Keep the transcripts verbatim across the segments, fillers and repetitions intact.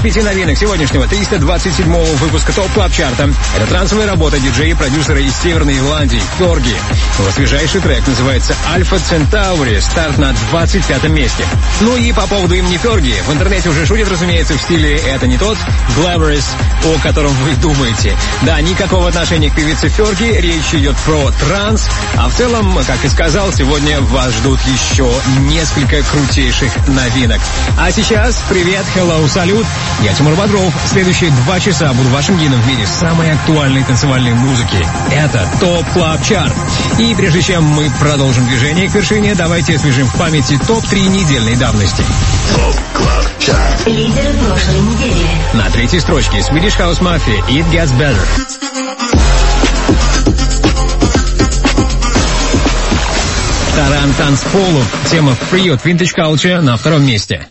пяти новинок сегодняшнего триста двадцать седьмого выпуска ТОП Клаб Чарта. Это трансовая работа диджея и продюсера из Северной Ирландии Ферги. Его свежайший трек называется «Альфа Центаури», старт на двадцать пятом месте. Ну и по поводу имени Ферги, в интернете уже шутят, разумеется, в стиле «это не тот Glamorous, о котором вы думаете». Да, никакого отношения к певице Ферги, речь идет про транс, а в целом, как и сказал, сегодня вас ждут еще несколько крутейших новинок. А сейчас привет, hello, салют. Я Тимур Бодров. Следующие два часа буду вашим гидом в мире самой актуальной танцевальной музыки. Это ТОП Клаб Чарт. И прежде чем мы продолжим движение к вершине, давайте освежим в памяти топ три недельной давности. ТОП Клаб Чарт. Лидер прошлой недели. На третьей строчке Swedish House Mafia It Gets Better. Таран танцполу. Тема Free от Vintage Culture на втором месте.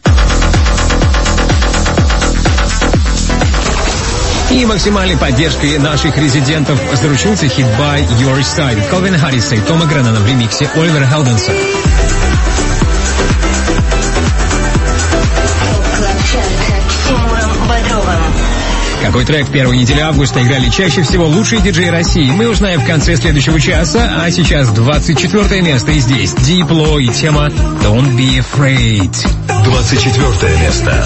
И максимальной поддержкой наших резидентов заручился хит by Your Side Калвин Харриса и Тома Греннона в ремиксе Оливера Хелденса. Какой трек первой недели августа играли чаще всего лучшие диджеи России, мы узнаем в конце следующего часа, а сейчас двадцать четвёртое место, и здесь Diplo и тема Don't Be Afraid. двадцать четвёртое место.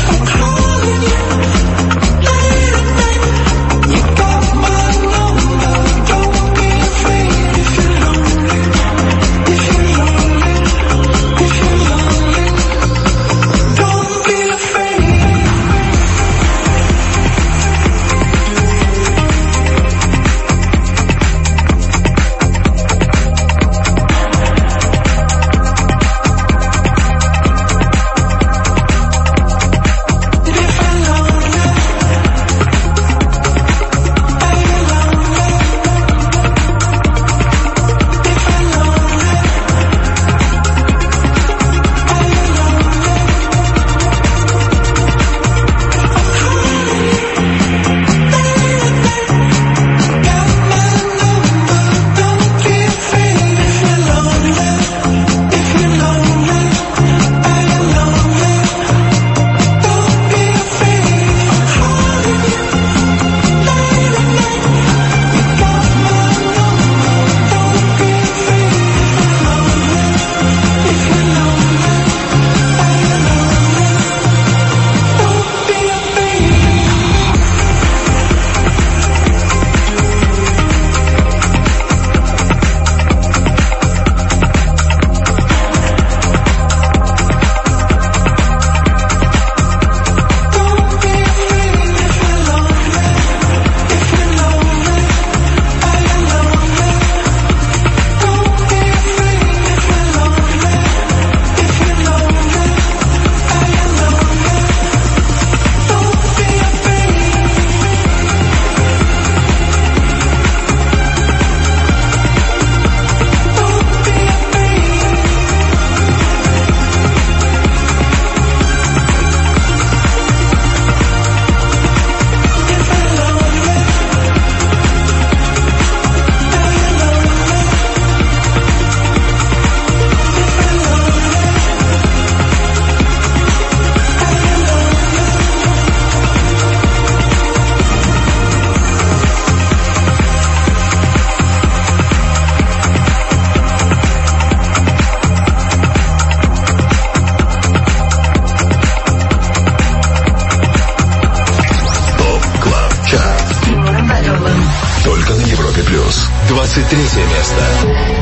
двадцать третье место.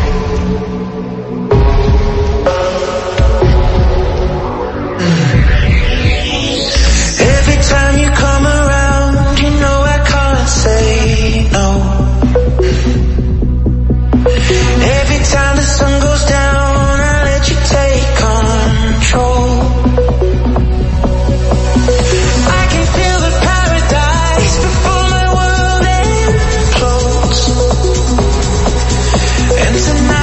Tonight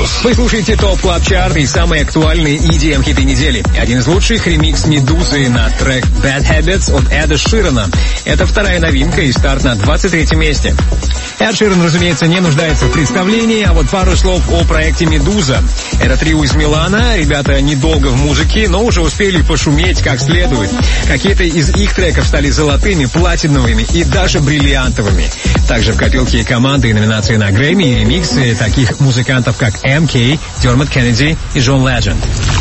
Вы слушаете ТОП Клаб Чарт и самые актуальные и ди эм-хиты недели. Один из лучших — ремикс «Медузы» на трек «Bad Habits» от Эда Ширана. Это вторая новинка и старт на двадцать третьем месте. Эд Ширан, разумеется, не нуждается в представлении, а вот пару слов о проекте «Медуза». Это трио из Милана. Ребята недолго в музыке, но уже успели пошуметь как следует. Какие-то из их треков стали золотыми, платиновыми и даже бриллиантовыми. Также в копилке команды и номинации на Грэмми и ремиксы таких музыкантов, как эм кей, Дермот Кеннеди и Джон Ледженд.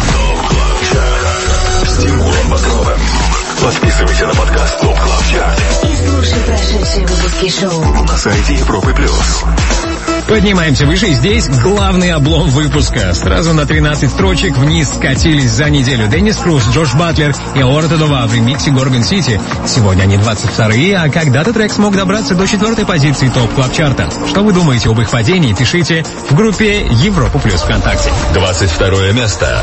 С Тимуром Бодровым. Подписывайся на подкаст Топ Клаб Чарт и слушай прошедшие выпуски шоу на сайте Европы Плюс. Поднимаемся выше, и здесь главный облом выпуска. Сразу на тринадцать строчек вниз скатились за неделю Деннис Круз, Джош Батлер и Аорта Дова в ремиксе Горгон Сити. Сегодня они двадцать вторые, а когда-то трек смог добраться до четвертой позиции ТОП Клаб Чарта. Что вы думаете об их падении, пишите в группе Европа Плюс ВКонтакте. двадцать второе место.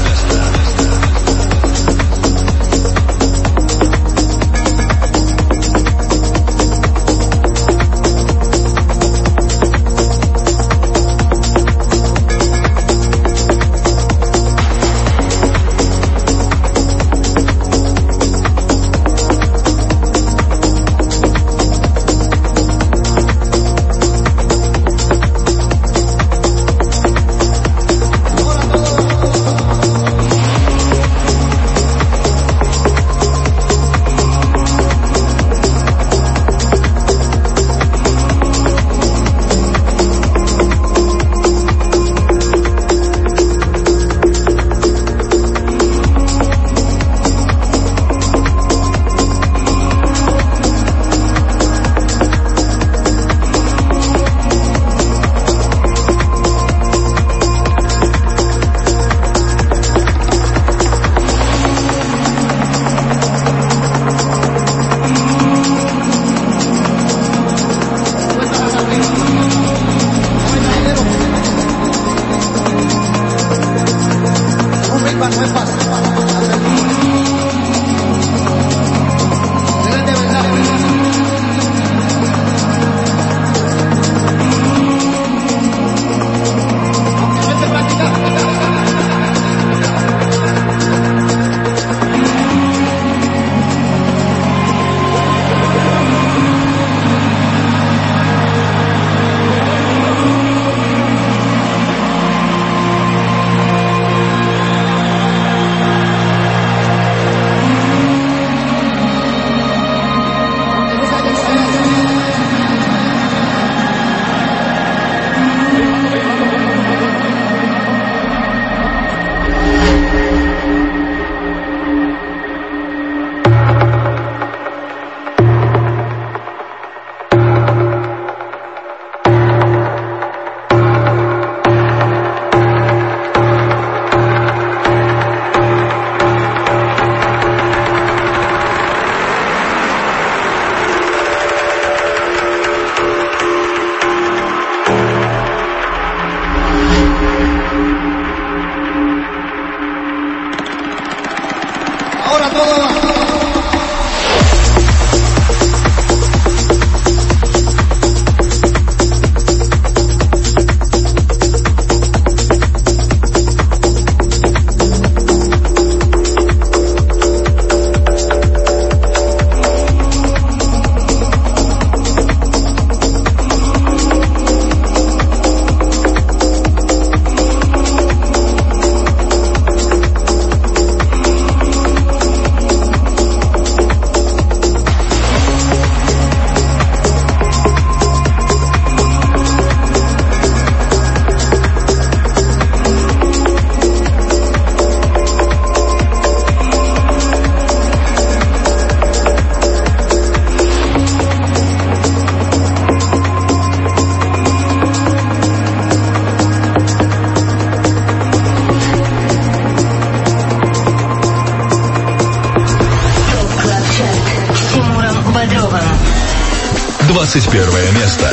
двадцать первое место.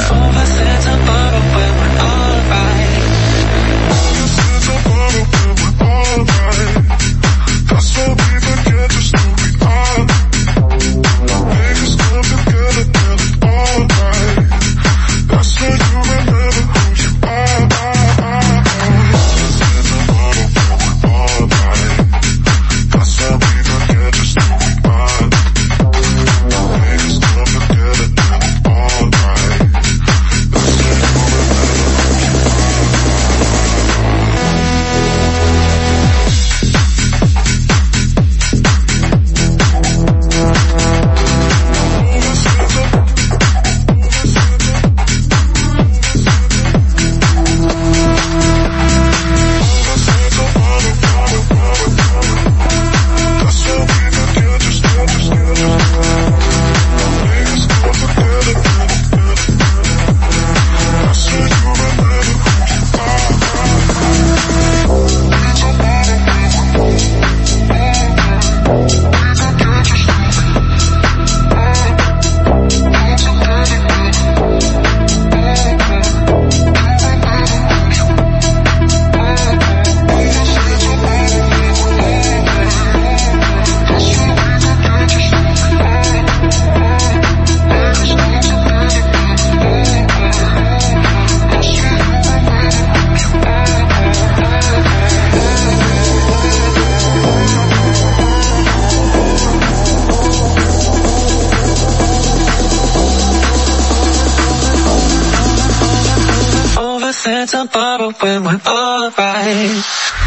up when we're alright.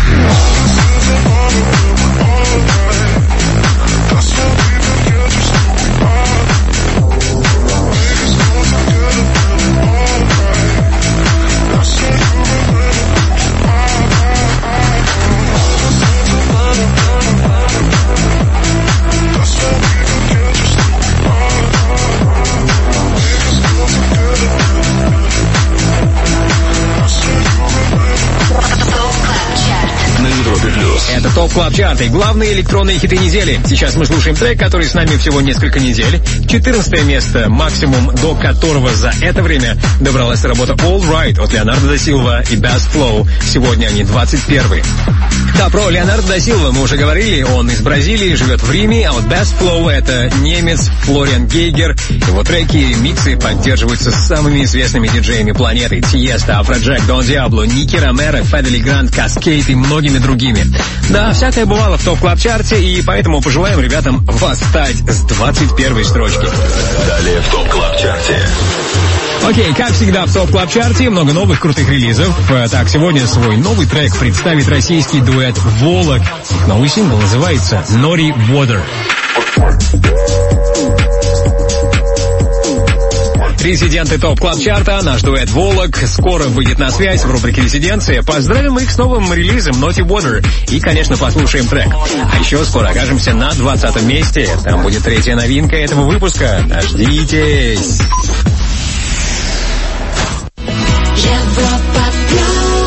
Это ТОП Клаб Чарт и главные электронные хиты недели. Сейчас мы слушаем трек, который с нами всего несколько недель. четырнадцатое место, максимум до которого за это время добралась работа All Right от Леонардо да Силва и Bass Flow. Сегодня они двадцать первые. Да, про Леонардо да Силва мы уже говорили. Он из Бразилии, живет в Риме, а вот Bass Flow — это немец Флориан Гейгер. Его треки и ремиксы поддерживаются самыми известными диджеями планеты: Тиеста, Афроджек, Дон Диабло, Ники Ромеро, Федели Грант, Каскейд и многими другими. Да, всякое бывало в ТОП Клаб Чарте, и поэтому пожелаем ребятам восстать с двадцать первой строчки. Далее в ТОП Клаб Чарте. Окей, как всегда в ТОП Клаб Чарте много новых крутых релизов. Так, сегодня свой новый трек представит российский дуэт «Волок». Их новый сингл называется «Naughty Water». Резиденты ТОП Клаб Чарта, наш дуэт «Волок» скоро выйдет на связь в рубрике «Резиденция». Поздравим их с новым релизом «Naughty Water» и, конечно, послушаем трек. А еще скоро окажемся на двадцатом месте. Там будет третья новинка этого выпуска. Дождитесь! Европа плюс.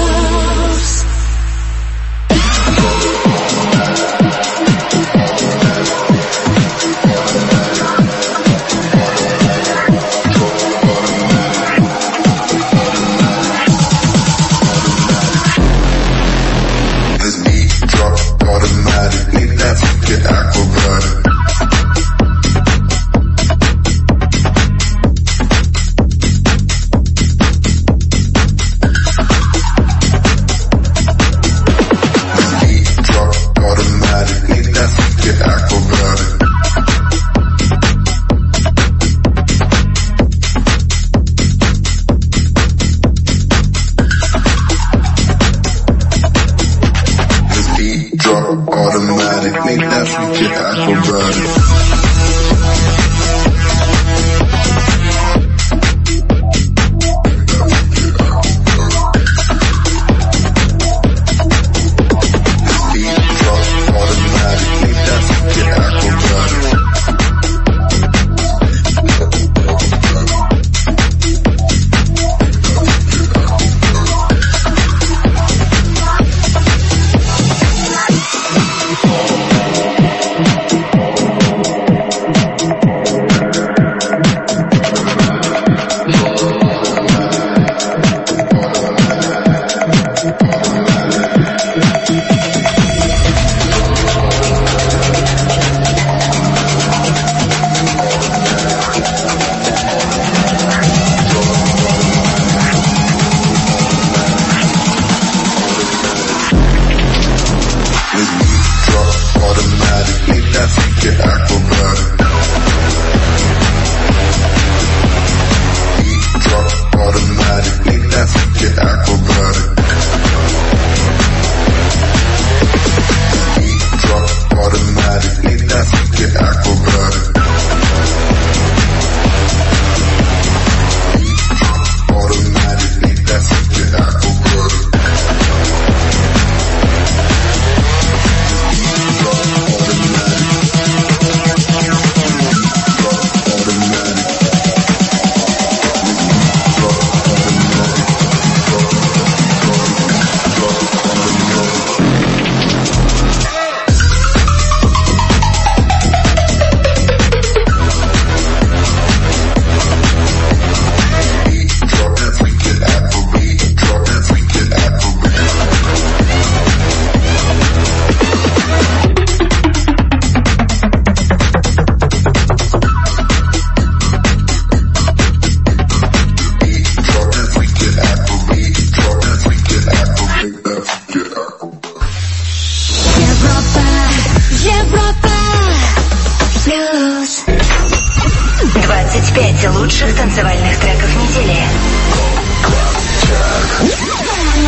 двадцать пять лучших танцевальных треков недели.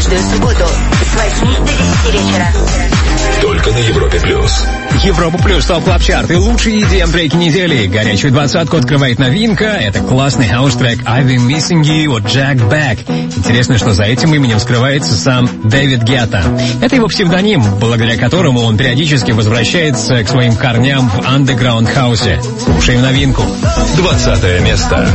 каждую субботу с восьми до десяти вечера. Только на Европе плюс. Европа плюс топ клаб чарт и лучшие и ди эм-треки недели. Горячую двадцатку открывает новинка. Это классный хаус-трек I've Been Missing You от Jack Beck. Интересно, что за этим именем скрывается сам Дэвид Гетта. Это его псевдоним, благодаря которому он периодически возвращается к своим корням в андеграунд-хаусе. Слушаем новинку. Двадцатое место.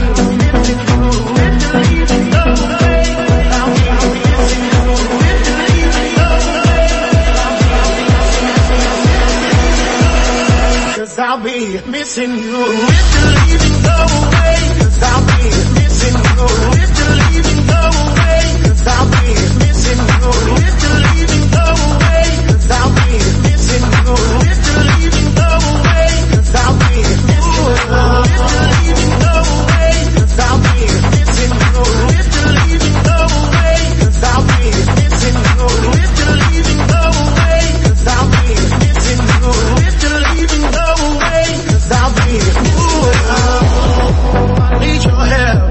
I'll be missing you if you're leaving, go away. 'Cause I'll be missing you if you're leaving, go away. 'Cause I'll be missing you if you're leaving, go away. 'Cause I'll be missing you if you're leaving, go away. 'Cause I'll be missing you if you're leaving, go away. 'Cause I'll be missing you if you're leaving, go away. 'Cause I'll be missing you if you're leaving, go away. 'Cause I'll be missing you if you're leaving, go away. 'Cause I'll be, ooh, I need your help.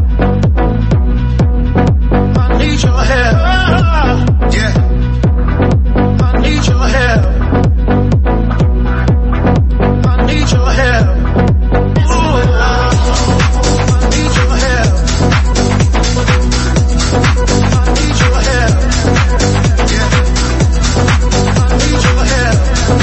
I need your help. Yeah. I need your help. I need your help. Ooh, I need your help. I need your help. Yeah. I need your help.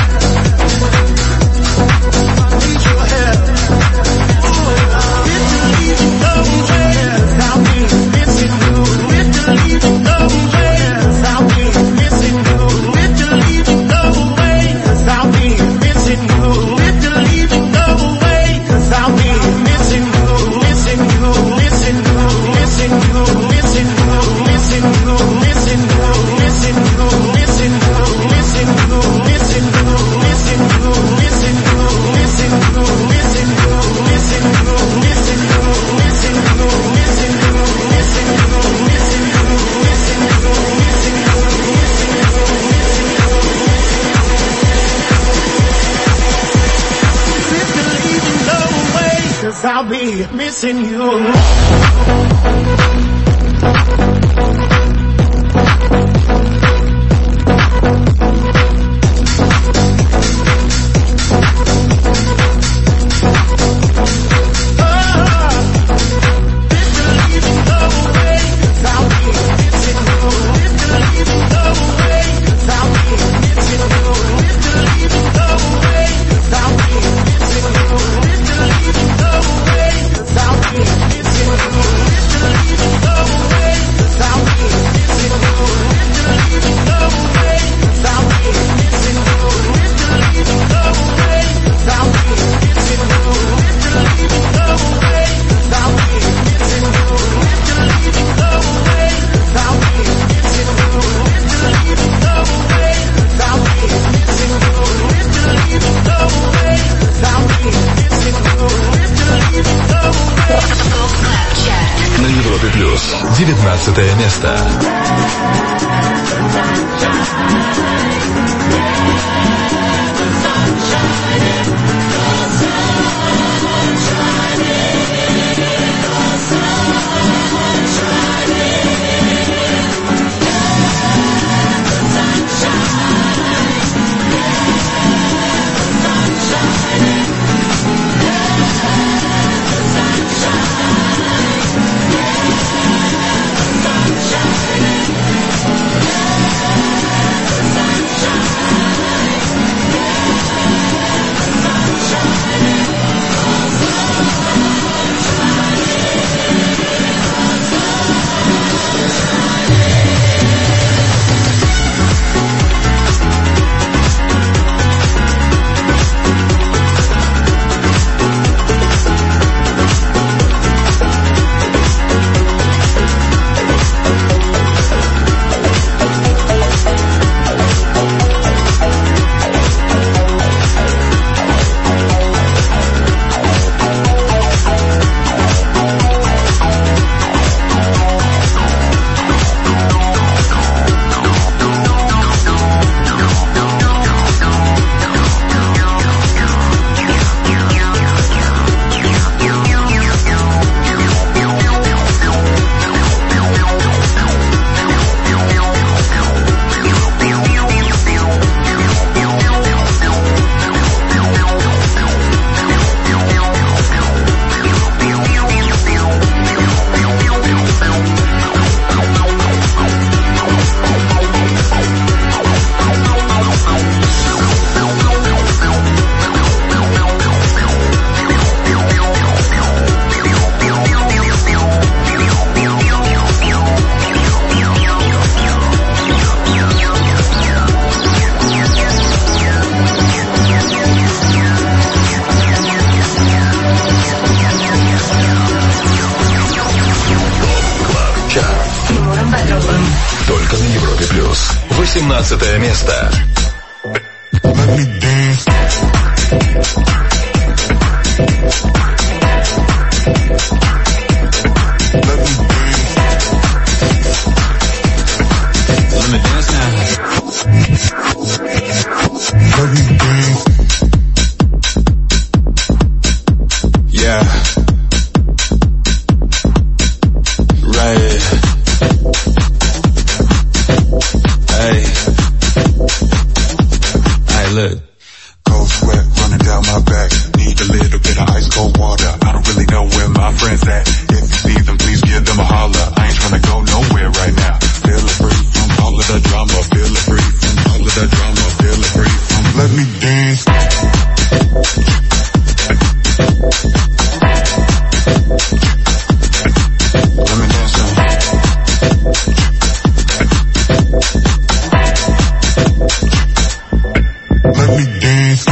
I'll be missing you. девятнадцатое место. Бодровым. Только на Европе плюс. восемнадцатое место. Yeah. Right. Hey. Hey, look. Cold sweat running down my back. Need a little bit of ice cold water. I don't really know where my friends at. If you see them, please give them a holler. I ain't tryna go nowhere right now. Feel it free from all of the drama. Feel it free from all of the drama. Feel it free from. Let me dance. Let me dance on. Let me dance.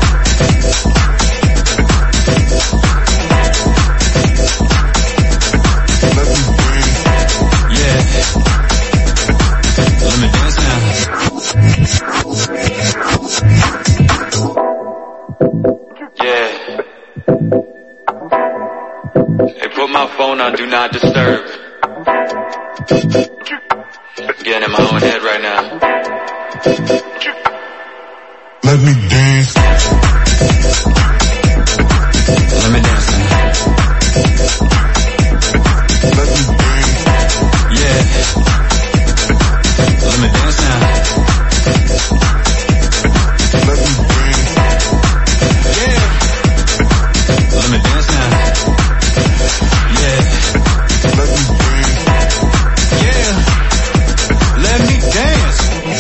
Let me dance. Yeah. Let me dance now. Yeah. Hey, put my phone on Do Not Disturb. Getting in my own head right now. Let me dance. Let me dance now. Let me dance. Yeah. Let me dance now. Let me dance. Yeah. Let me dance now. Yeah. Let me dance. Yeah. Let me dance.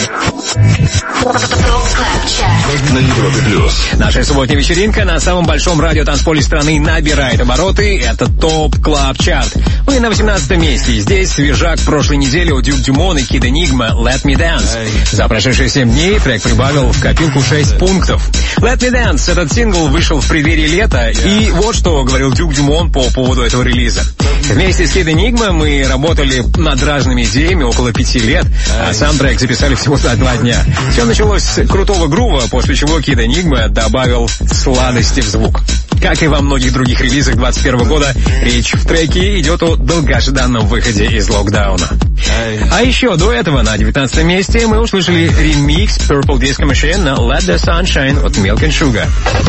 На Европе плюс. Наша субботняя вечеринка на самом большом радиотанцполе страны набирает обороты. Это ТОП Клаб Чарт. Мы на восемнадцатом месте. Здесь свежак прошлой недели у Дюк Дюмон и Kid Enigma «Let Me Dance». За прошедшие семь дней трек прибавил в копилку шесть пунктов. «Let Me Dance» — этот сингл вышел в преддверии лета. И вот что говорил Дюк Дюмон по поводу этого релиза. Вместе с Kid Enigma мы работали над разными идеями около пяти лет, а сам трек записали всего за два дня. Все началось с крутого грува, после чего Kid Enigma добавил сладости в звук. Как и во многих других релизах двадцать первого года, речь в треке идет о долгожданном выходе из локдауна. А еще до этого на девятнадцатом месте мы услышали ремикс Purple Disco Machine на Let the Sunshine от Milk and Sugar.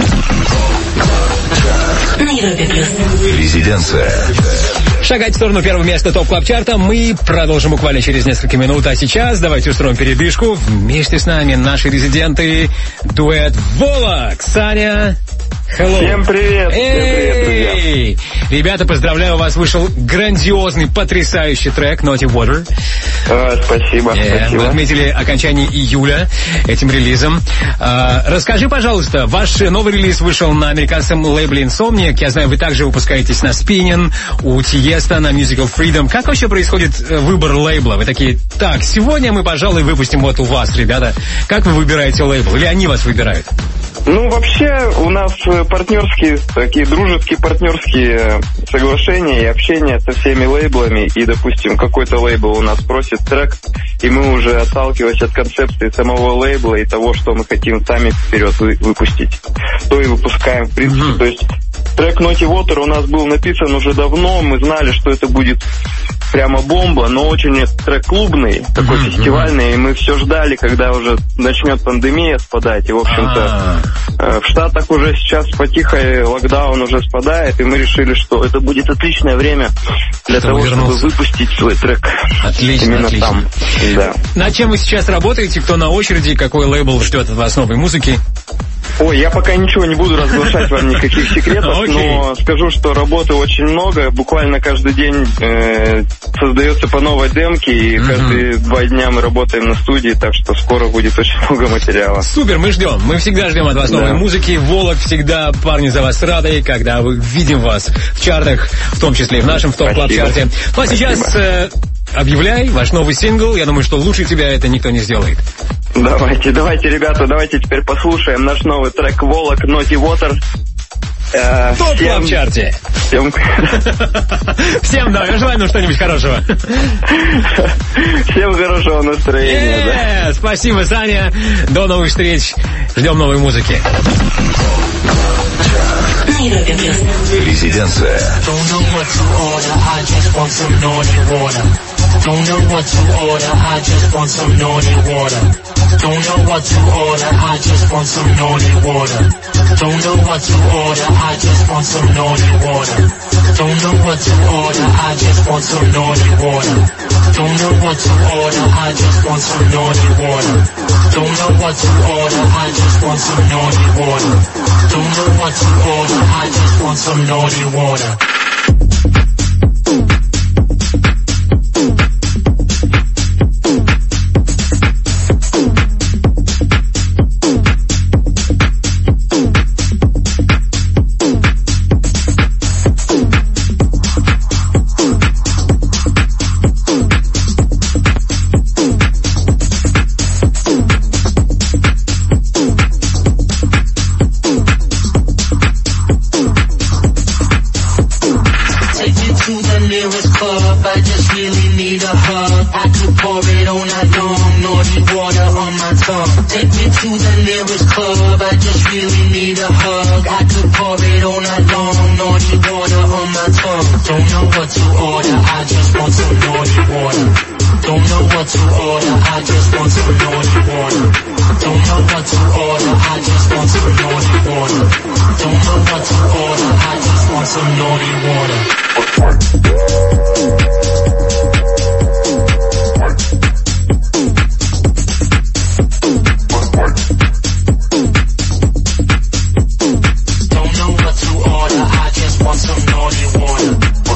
На Европе плюс. Резиденция. Шагать в сторону первого места ТОП Клаб Чарта мы продолжим буквально через несколько минут. А сейчас давайте устроим передышку. Вместе с нами наши резиденты, дуэт Волок. Саня, hello. Всем привет. Всем привет, Эй! Ребята, поздравляю вас. Вышел грандиозный, потрясающий трек Naughty Water. А, спасибо, Yeah. спасибо. Мы отметили окончание июля этим релизом. А, расскажи, пожалуйста, ваш новый релиз вышел на американском лейбле Insomniac. Я знаю, вы также выпускаетесь на Spinnin, у Тиеста, на Musical Freedom. Как вообще происходит выбор лейбла? Вы такие, так, сегодня мы, пожалуй, выпустим вот у вас, ребята. Как вы выбираете лейбл? Или они вас выбирают? Ну, вообще, у нас партнерские, такие дружеские партнерские соглашения и общение со всеми лейблами. И, допустим, какой-то лейбл у нас просит трек, и мы уже, отталкиваясь от концепции самого лейбла и того, что мы хотим сами вперед вы, выпустить, то и выпускаем, в принципе. Mm-hmm. То есть трек Naughty Water у нас был написан уже давно, мы знали, что это будет прямо бомба, но очень трек клубный, такой mm-hmm. фестивальный, и мы все ждали, когда уже начнет пандемия спадать, и, в общем-то, э, в Штатах уже сейчас потихо локдаун уже спадает, и мы решили, что это будет отличное время для Что того, вернулся. чтобы выпустить свой трек. Отлично, именно отлично. там. Да. Над чем вы сейчас работаете? Кто на очереди? Какой лейбл ждет от вас новой музыки? Ой, я пока ничего не буду разглашать вам никаких секретов, Окей. но скажу, что работы очень много. Буквально каждый день э, создается по новой демке, и Мгм. каждые два дня мы работаем на студии, так что скоро будет очень много материала. Супер, мы ждем. Мы всегда ждем от вас Да. новой музыки. Волок всегда, парни, за вас рады, когда мы видим вас в чартах, в том числе и в нашем в ТОП Клаб Чарте. Ну а сейчас э, объявляй ваш новый сингл. Я думаю, что лучше тебя это никто не сделает. Давайте, давайте, ребята, давайте теперь послушаем наш новый трек «Волок» Naughty Water. Э, Топ всем- Клаб Чарте. Всем, Всем, да, желаю нам что-нибудь хорошего. всем хорошего настроения. да. Э, Спасибо, Саня. До новых встреч. Ждем новой музыки. На Европе плюс. Резиденция. Don't know what to order, I just want some naughty water. Don't know what to order, I just want some naughty water. Don't know what to order, I just want some naughty water. Don't know what to order, I just want some naughty water. Don't know what to order, I just want some naughty water. Don't know what to order, I just want some naughty water. Don't know what to order, I just want some naughty water. Don't know what to order, I just want some naughty water. Take me to the nearest club, I just really need a hug. I could pour it all night long, naughty water on my tongue. Take me to the nearest club, I just really need a hug. I could pour it all night long, naughty water on my tongue. Don't know what to order, I just want some naughty water. Don't know what to order, I just want some naughty water. Don't know what to order, I just want some naughty water. Don't know what to order, I just want some naughty water. Don't know what to order, I just want some naughty water.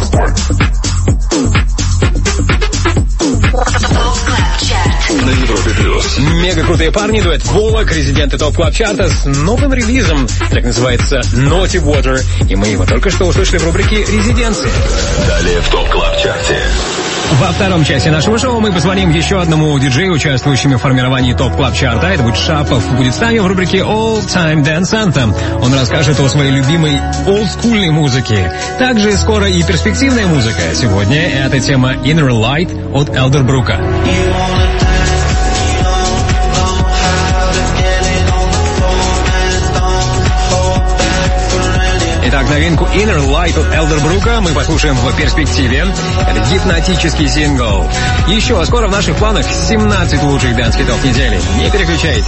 Топ Клаб Чарт. На Европе плюс. Мега крутые парни, дуэт Волок, резиденты Топ Клаб Чарта с новым релизом. Трек называется Naughty Water. И мы его только что услышали в рубрике «Резиденции». Далее в ТОП Клаб Чарте. Во втором части нашего шоу мы позвоним еще одному диджею, участвующему в формировании Топ Клаб Чарта. Это будет Шапов. Будет с нами в рубрике All Time Dance Anthem. Он расскажет о своей любимой олдскульной музыке. Также скоро и перспективная музыка. Сегодня это тема Inner Light от Элдербрука. Итак, новинку Inner Light от Элдербрука мы послушаем в перспективе. Это гипнотический сингл. Еще скоро в наших планах семнадцать лучших дэнс-хитов недели. Не переключайтесь.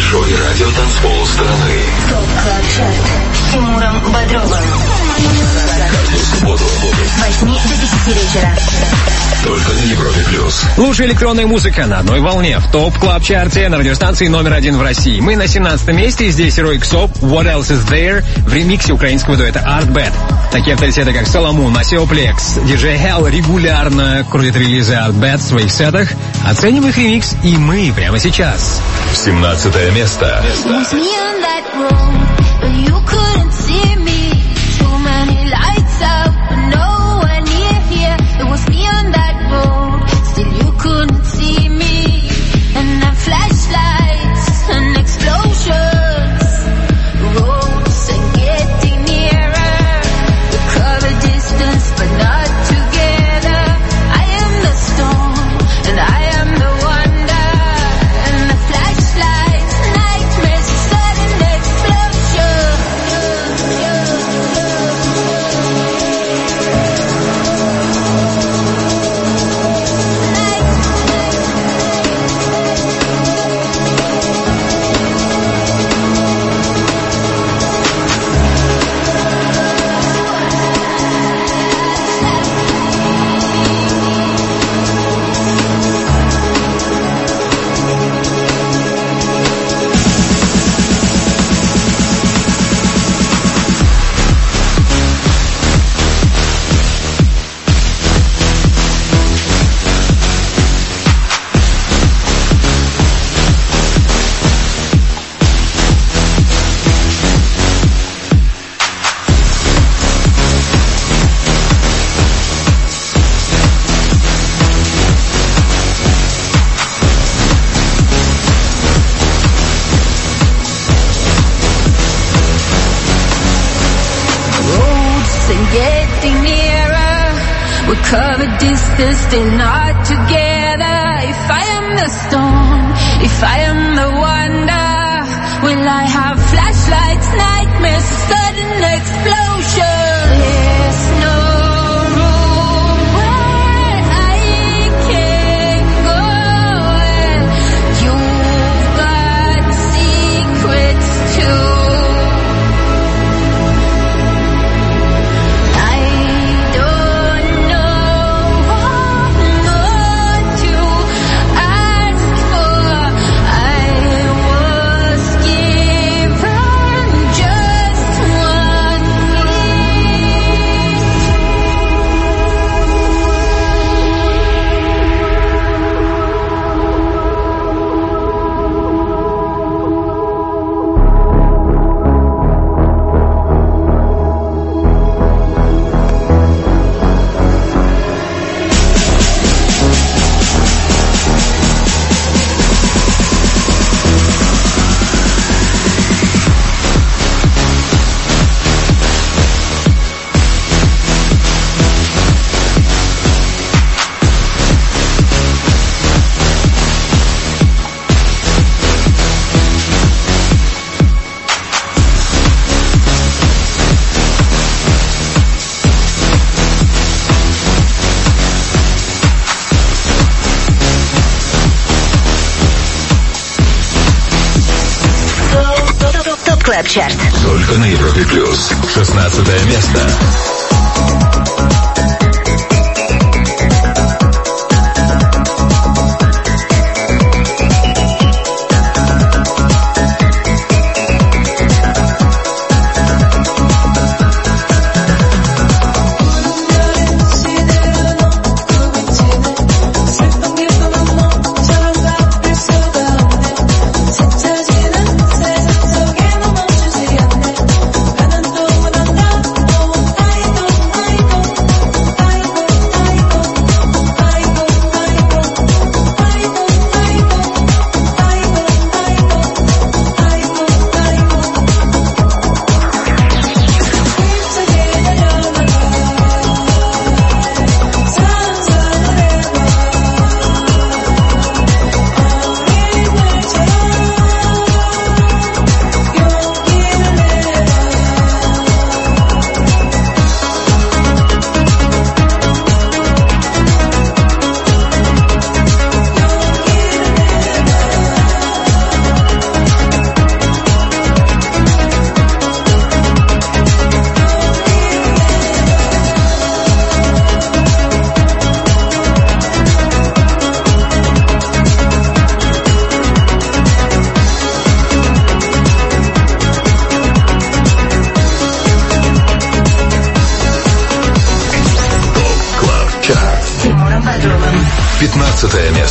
большой радиотанцпол страны. ТОП Клаб Чарт с Тимуром Бодровым. Каждую субботу С восьми до десяти вечера. только на Европе плюс. Лучшая электронная музыка на одной волне в ТОП Клаб Чарте на радиостанции номер один в России. Мы на семнадцатом месте, и здесь Heroic Soap, What Else Is There в ремиксе украинского дуэта Art Bad. Такие авторитеты, как Соломон, Масео Плекс, диджей Hell регулярно крутят релизы Art Bad в своих сетах. Оценим их ремикс и мы прямо сейчас. семнадцатое место. Cover distance, still not together. If I am the storm, if I am the wonder, will I have flashlights, nightmares, sudden explosion? There's no room where I can go. You've got secrets too. Клаб Чарт. Только на Европе плюс. шестнадцатое место.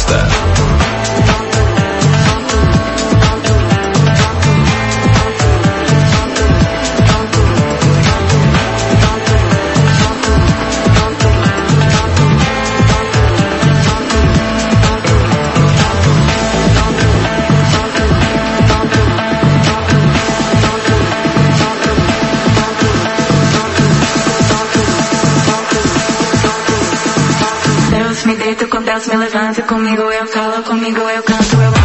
место. Me deito com Deus, me levanta comigo, eu calo comigo, eu canto, eu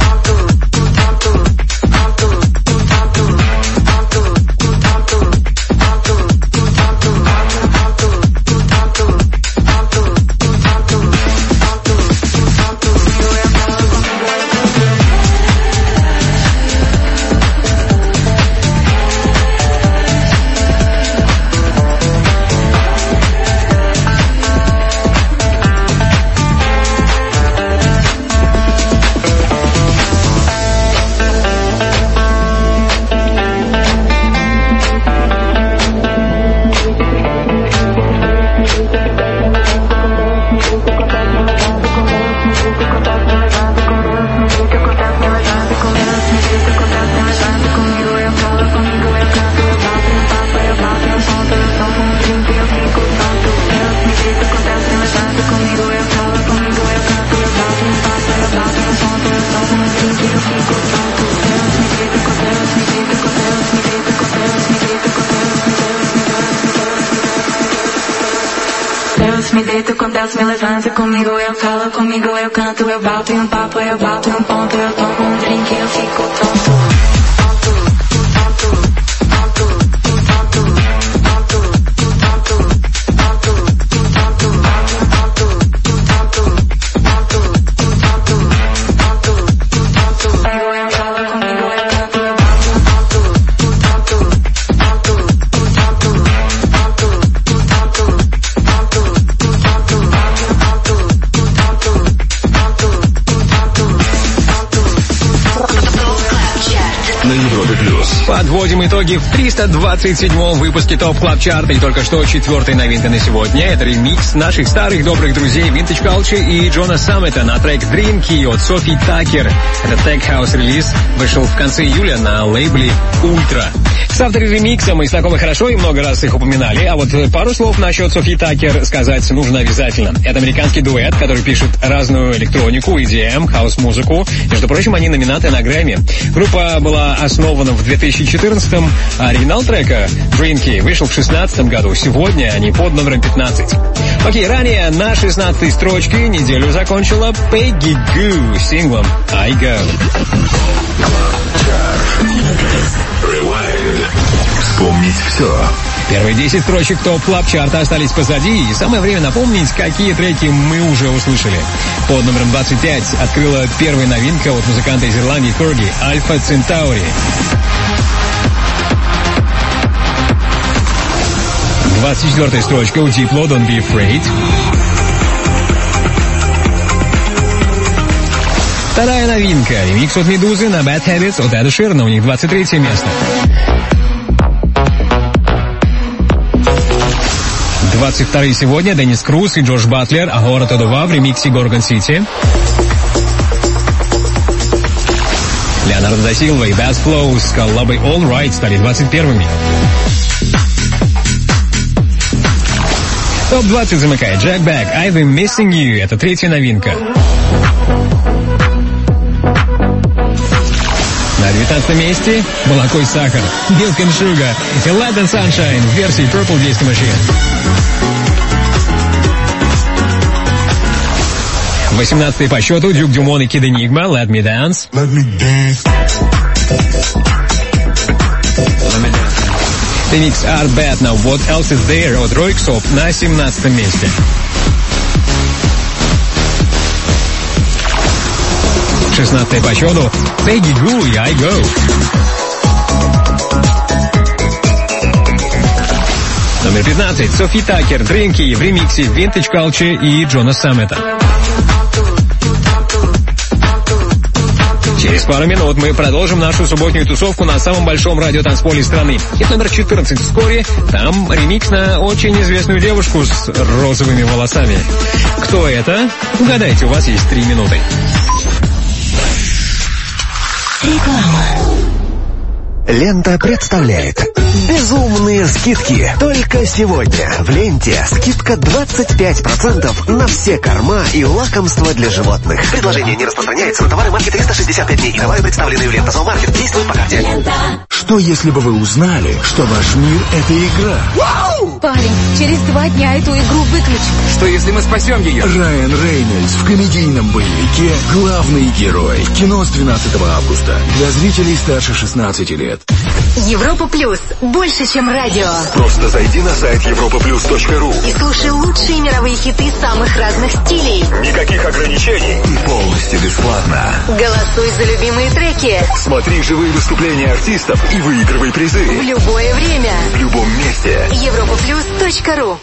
me deito com Deus, me levanta comigo, eu calo comigo, eu canto, eu bato em um papo, eu bato em um ponto, eu tomo um drink, eu fico tonto. Подводим итоги в триста двадцать седьмом выпуске ТОП Клаб Чарта. И только что четвертая новинка на сегодня. Это ремикс наших старых добрых друзей Vintage Culture и Джона Саммета на трек Dream Key от Софи Такер. Это Tech House релиз вышел в конце июля на лейбле Ультра. С авторами ремикса мы знакомы хорошо и много раз их упоминали, а вот пару слов насчет Софи Такер сказать нужно обязательно. Это американский дуэт, который пишет разную электронику, и ди эм, хаус-музыку. Между прочим, они номинаты на Грэмми. Группа была основана в две тысячи четырнадцатом, а оригинал трека Dream Key вышел в шестнадцатом году. Сегодня они под номером пятнадцать. Окей, ранее на шестнадцатой строчке неделю закончила Peggy Gou с синглом I Go. Вспомнить все. Первые десять строчек ТОП Клаб Чарта остались позади, и самое время напомнить, какие треки мы уже услышали. Под номером двадцать пять открыла первая новинка от музыканта из Ирландии Корги Alpha Centauri. двадцать четвёртая строчка у Diplo Don't Be Afraid. Вторая новинка. Ремикс от Медузы на Bad Habits от Эда Ширана. У них двадцать третье место. двадцать вторые сегодня Деннис Круз и Джош Батлер Агора Тодова в ремиксе Gorgon City. Леонардо да Силва и Bass Flow с коллабой All Right стали двадцать первыми. топ двадцать замыкает Jack Beck I've Been Missing You. Это третья новинка. На девятнадцатом месте молоко и сахар, Milk and Sugar и Light and Sunshine в версии Purple Disco Machine. восемнадцатый по счету Дюк Дюмон и Kid Enigma Let Me Dance. Let me dance. Ремикс Art Bad на What Else Is There от Рой Ксоп на семнадцатом месте. шестнадцатый по счету Peggy Gou и I Go. Номер пятнадцать Софи Такер Dream Key в ремиксе Vintage Culture и Джона Саммета. Через пару минут мы продолжим нашу субботнюю тусовку на самом большом радиотанцполе страны. Хит номер четырнадцать вскоре. Там ремикс на очень известную девушку с розовыми волосами. Кто это? Угадайте, у вас есть три минуты. Реклама. Лента представляет безумные скидки. Только сегодня в Ленте скидка двадцать пять процентов на все корма и лакомства для животных. Предложение не распространяется на товары марки триста шестьдесят пять дней и товары, представленные в Лента Зоомаркет, действуют по карте. Что если бы вы узнали, что ваш мир — это игра? Вау! Парень, через два дня эту игру выключу. Что если мы спасем ее? Райан Рейнольдс в комедийном боевике «Главный герой». Кино с двенадцатого августа. Для зрителей старше шестнадцати лет. Европа Плюс. Больше, чем радио. Просто зайди на сайт европа плюс точка ру И слушай лучшие мировые хиты самых разных стилей. Никаких ограничений. И полностью бесплатно. Голосуй за любимые треки. Смотри живые выступления артистов и выигрывай призы. В любое время. В любом месте. европа плюс точка ру.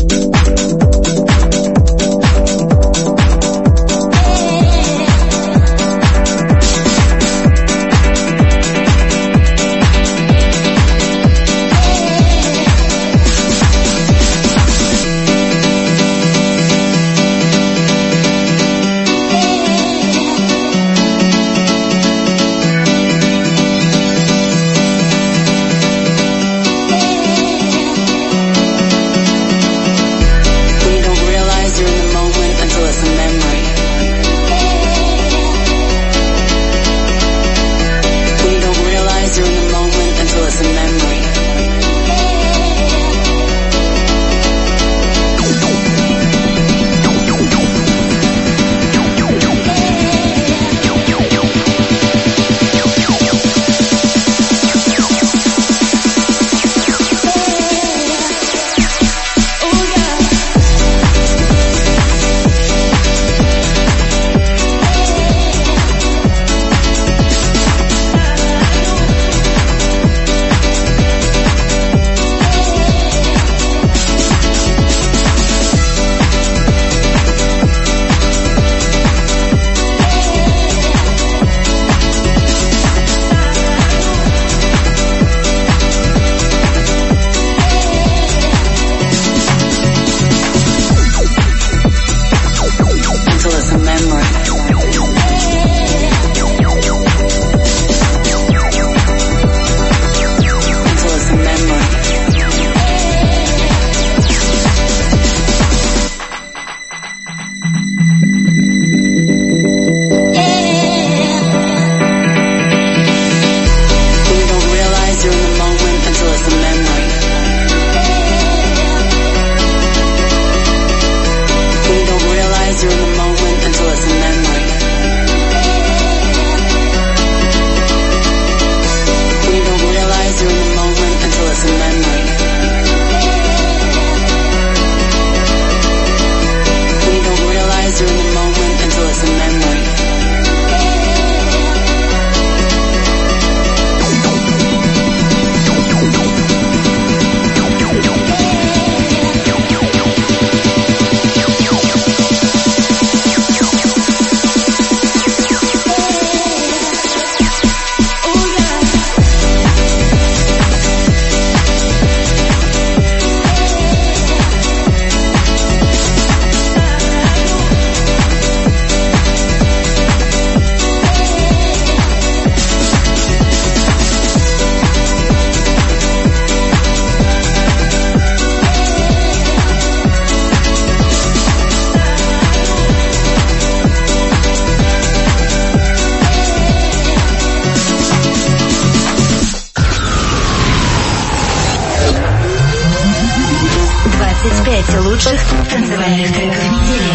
лучших танцевальных треков недели.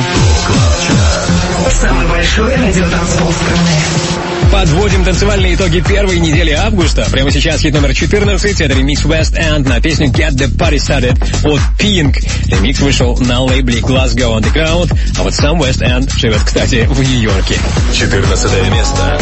Самый большой радиотанцпол страны. Подводим танцевальные итоги первой недели августа. Прямо сейчас хит номер четырнадцать. Это ремикс West End на песню Get the Party Started от Pink. Ремикс вышел на лейбле Glasgow Underground, а вот сам West End живет, кстати, в Нью-Йорке. четырнадцатое место.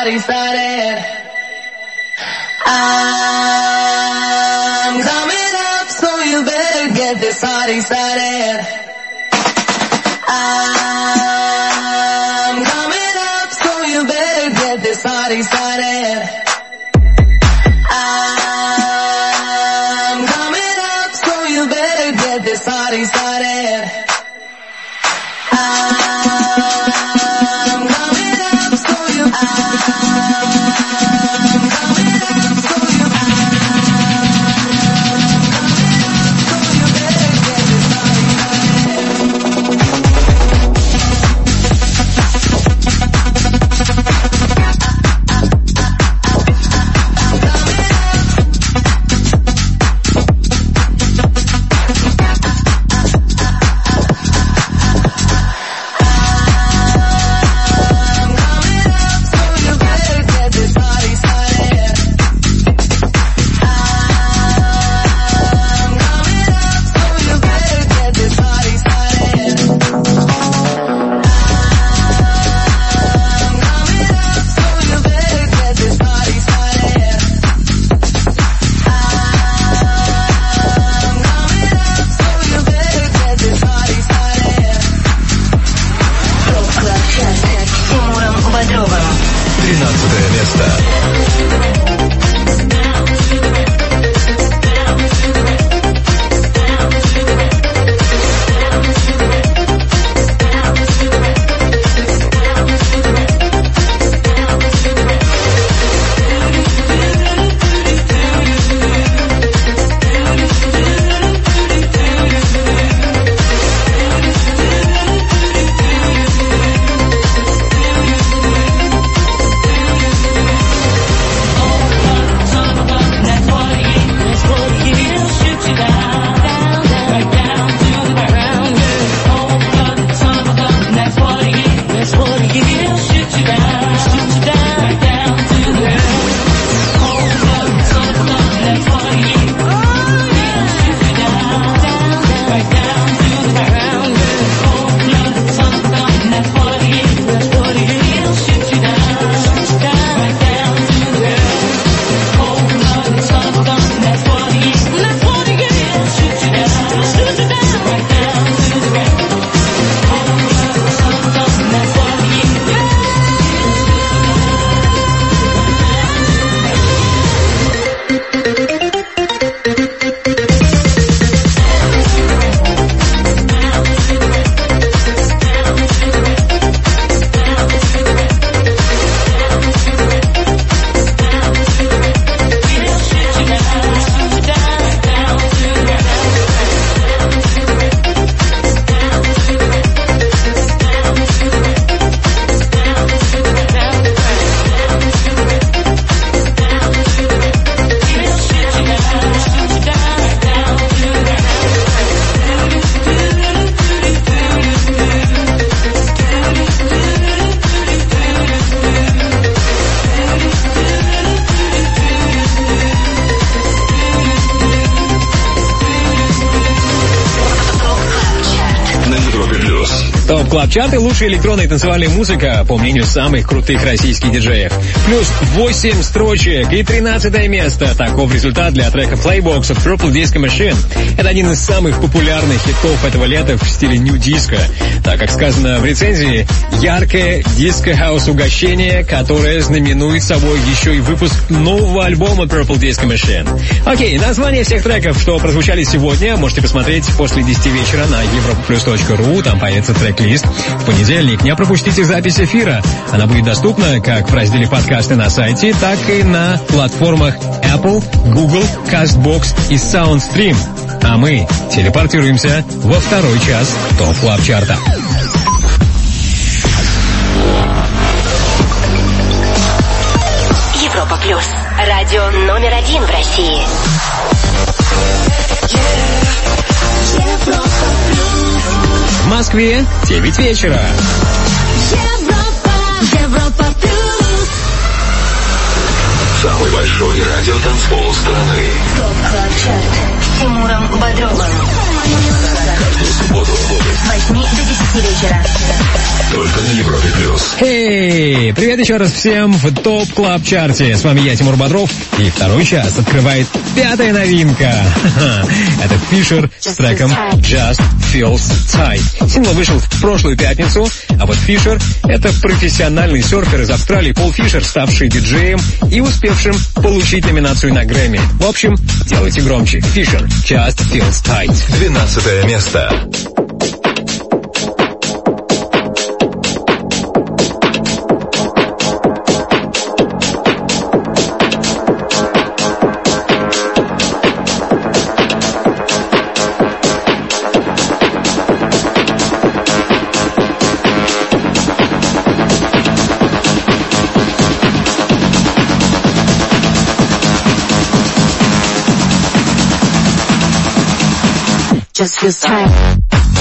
party started. I'm coming up, so you better get this party started. I'm coming up, so you better get this party started. I'm coming up, so you better get this party started. I'm coming up, so you. I'm coming up, so you. Клаб-чарты — лучшая электронная и танцевальная музыка, по мнению самых крутых российских диджеев. Плюс восемь строчек и тринадцатое место. Таков результат для трека Playbox от Purple Disco Machine. Это один из самых популярных хитов этого лета в стиле New Disco. Так как сказано в рецензии, яркое диско-хаус-угощение, которое знаменует собой еще и выпуск нового альбома Purple Disco Machine. Окей, название всех треков, что прозвучали сегодня, можете посмотреть после десяти вечера на европа-плюс точка ру. Там появится трек-лист. В понедельник не пропустите запись эфира. Она будет доступна как в разделе подкасты на сайте, так и на платформах Apple, Google, CastBox и SoundStream. А мы телепортируемся во второй час ТОП Клаб Чарта. Европа Плюс. Радио номер один в России. В Москве девять вечера. Европа, Европа Плюс. Самый большой радиотанцпол страны. ТОП Клаб Чарт с Тимуром Бодровым. Каждую субботу С восьми до десяти вечера. только на Европе плюс. Эй, привет еще раз всем в ТОП Клаб Чарте. С вами я, Тимур Бодров, и второй час открывает пятая новинка. Это Fisher с треком Just Feels Tight. Сингл вышел в прошлую пятницу, а вот Fisher — это профессиональный серфер из Австралии Пол Фишер, ставший диджеем и успевшим получить номинацию на Грэмми. В общем, делайте громче. Fisher, Just Feels Tight. Двенадцатое место. Just feels tight.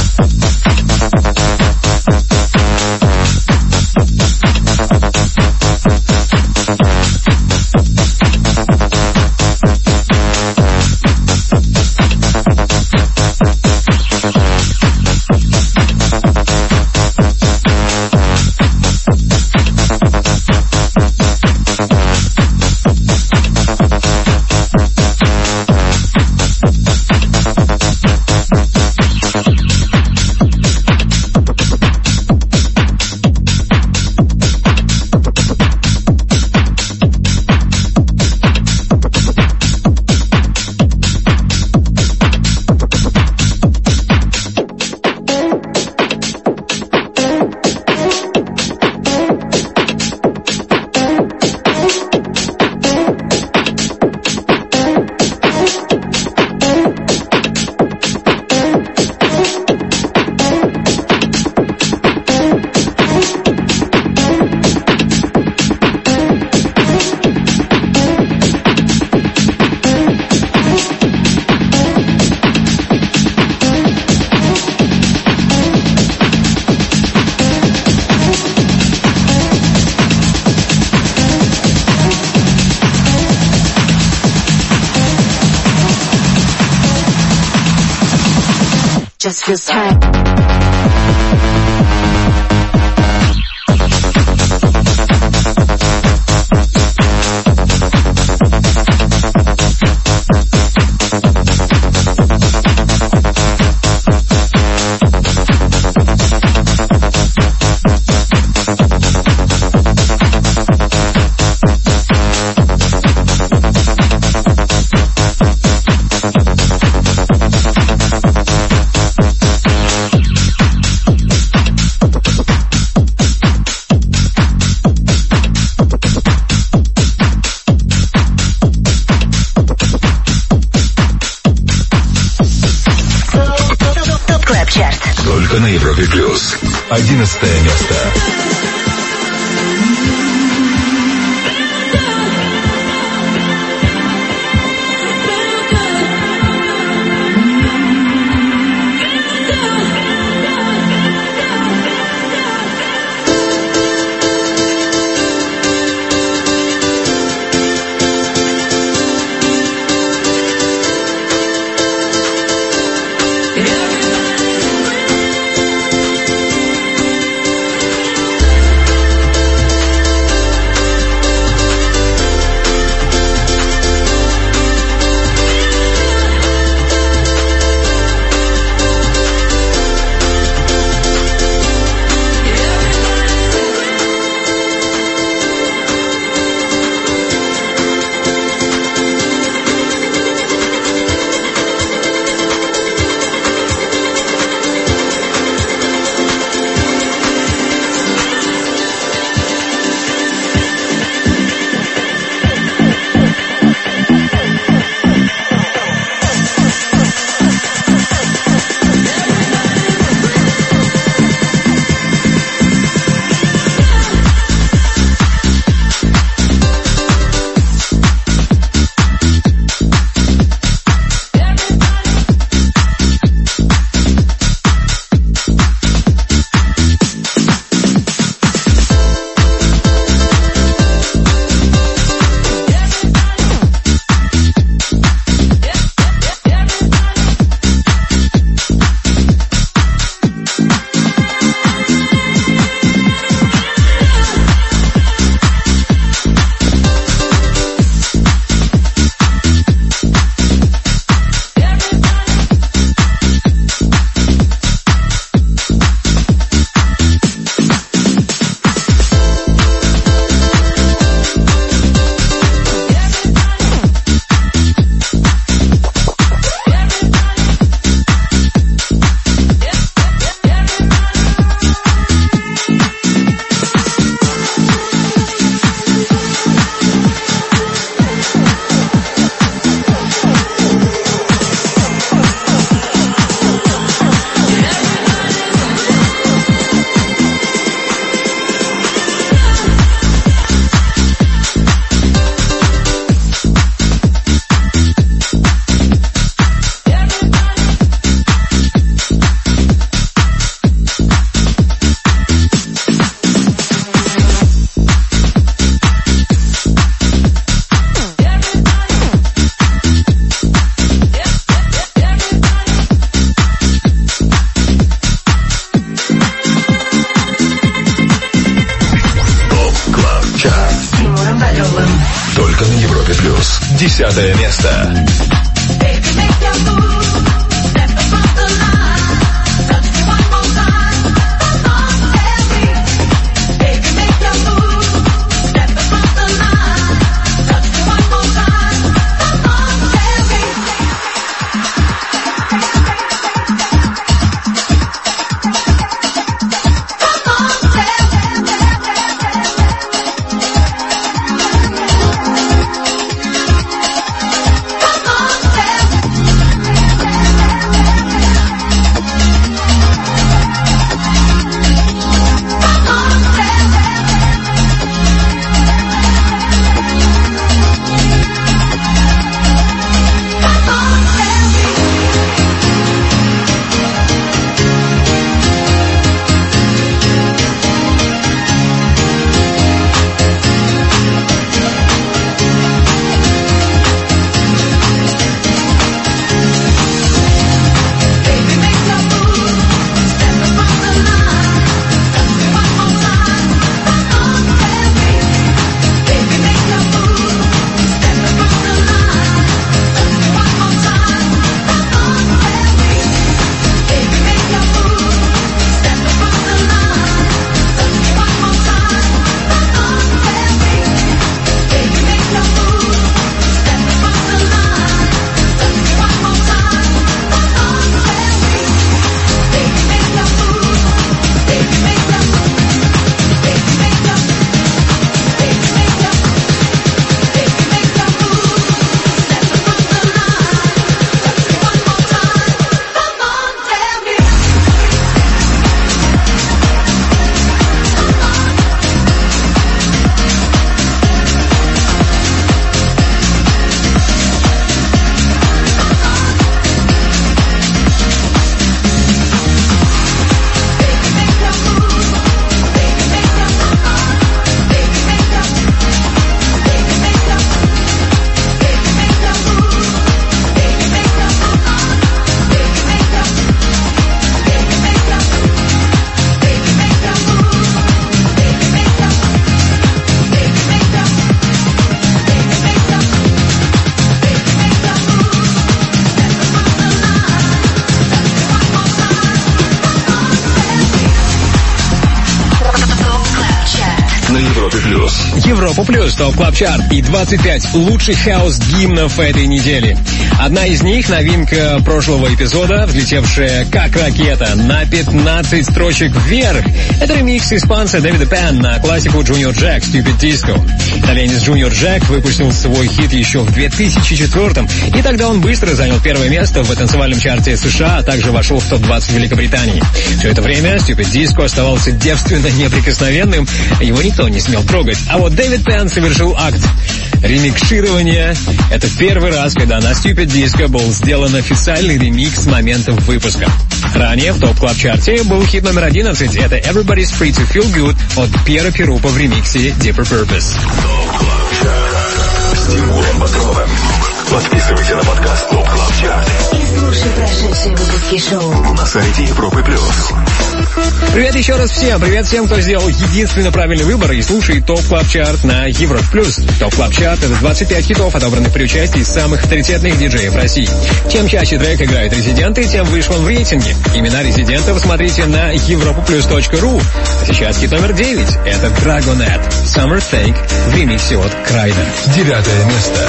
Just feels tight. Только на Европе плюс. Одиннадцатое место. десятое место. Европа Плюс, ТОП Клаб Чарт и двадцать пять лучших хаус-гимнов этой недели. Одна из них — новинка прошлого эпизода, взлетевшая как ракета на пятнадцать строчек вверх. Это ремикс испанца Дэвида Пен на классику Junior Jack «Stupid Disco». Итальянец Junior Jack выпустил свой хит еще в две тысячи четвёртом, и тогда он быстро занял первое место в танцевальном чарте США, а также вошел в топ двадцать Великобритании. Все это время Stupid Disco оставался девственно неприкосновенным, его никто не смел трогать. А вот Дэвид Пен совершил акт ремикширования. Это первый раз, когда на Stupid Disco был сделан официальный ремикс с момента выпуска. Ранее в топ-клаб-чарте был хит номер одиннадцать. Это Everybody's Free to Feel Good от Пьера Перупа в ремиксе Deeper Purpose. С Тимуром Бодровым. Подписывайся на подкаст Топ Клаб Чарт И слушай прошедшие выпуски шоу на сайте Европы Плюс. Привет еще раз всем. Привет всем, кто сделал единственно правильный выбор и слушает ТОП Клаб Чарт на Европа Плюс. ТОП Клаб Чарт — это двадцать пять хитов, отобранных при участии самых авторитетных диджеев России. Чем чаще трек играют резиденты, тем выше он в рейтинге. Имена резидентов смотрите на европа плюс точка ру. А сейчас хит номер девять. Это Dragonet Summer Fake в ремиксе от Крайда. Девятое место.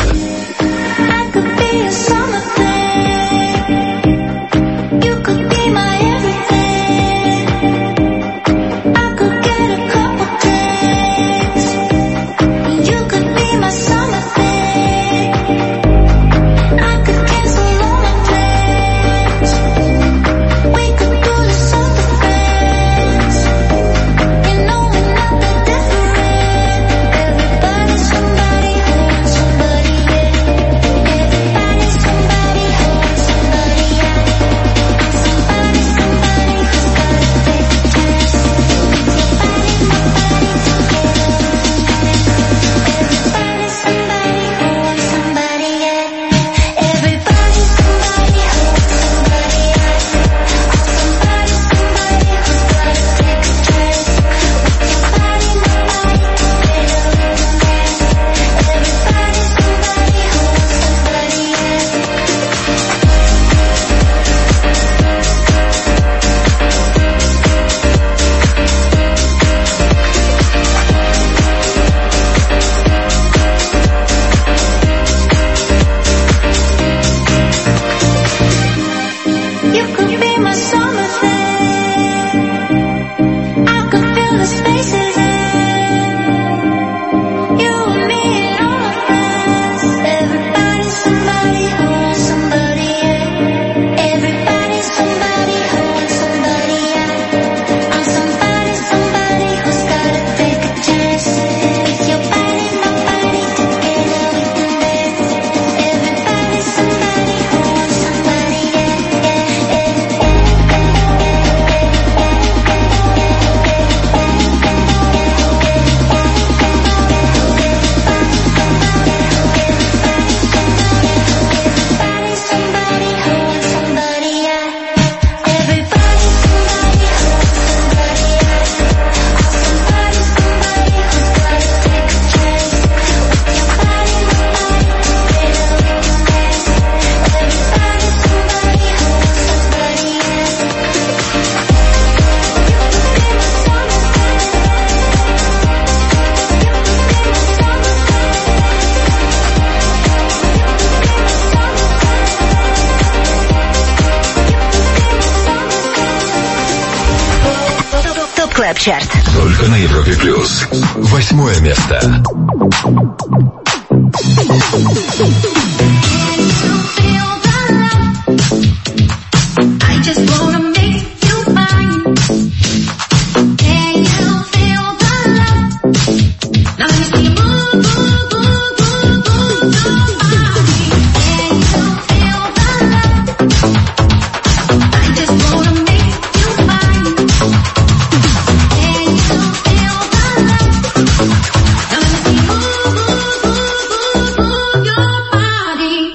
Everybody's somebody. Клаб Чарт. Только на Европе Плюс. Восьмое место. I just wanna make you mine. Can you feel the love? Now let me see you move, move, move, move, move your body. Can you feel the love? I just wanna make you mine. Can you feel the love? Now let me see you move, move, move, move, move your body.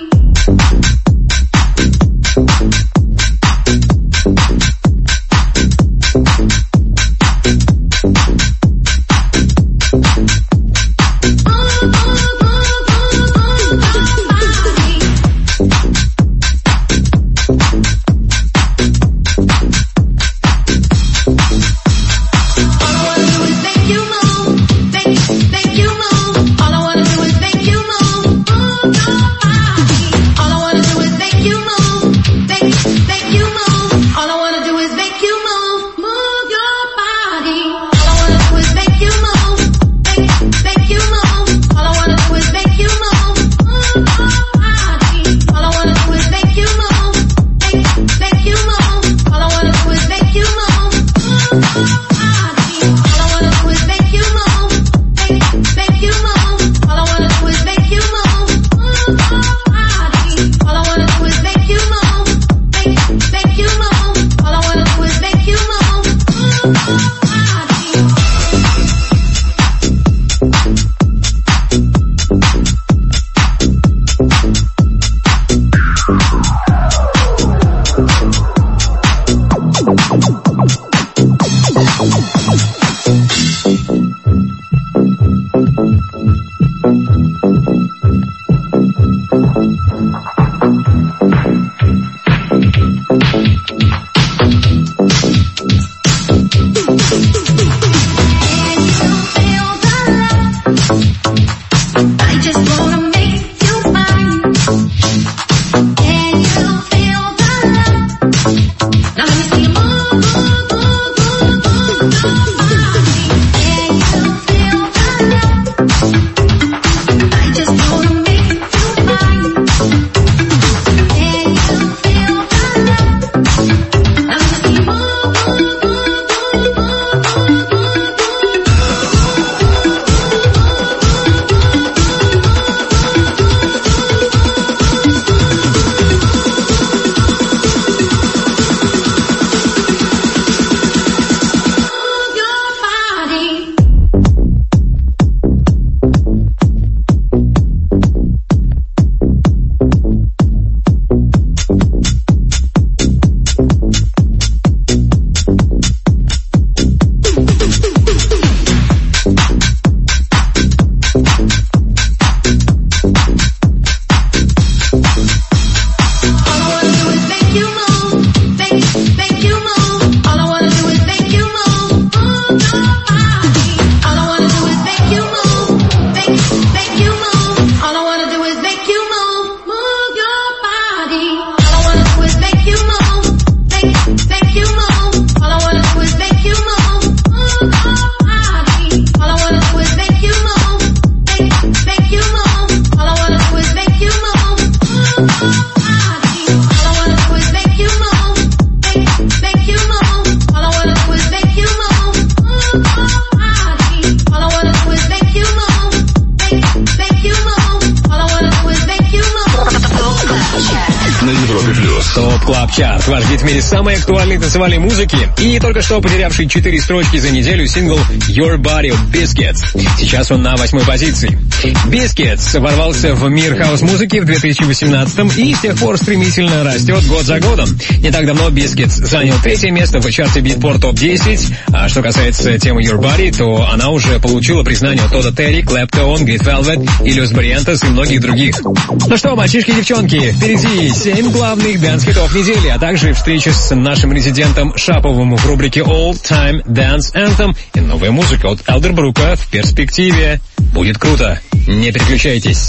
Чарт, ваш гид в мире самой актуальной танцевальной музыки и только что потерявший четыре строчки за неделю сингл Your Body of Biscuits. Сейчас он на восьмой позиции. Biscuits ворвался в мир хаус-музыки в две тысячи восемнадцатом и с тех пор стремительно растет год за годом. Не так давно Biscuits занял третье место в чарте Beatport топ десять, а что касается темы Your Body, то она уже получила признание от Тодда Терри, Clapton, Great Velvet, Ilios Barrientos и многих других. Ну что, мальчишки и девчонки, впереди семь главных дэнс-хитов недели, а также встреча с нашим резидентом Шаповым в рубрике All Time Dance Anthem и новая музыка от Элдербрука в перспективе. Будет круто. Не переключайтесь.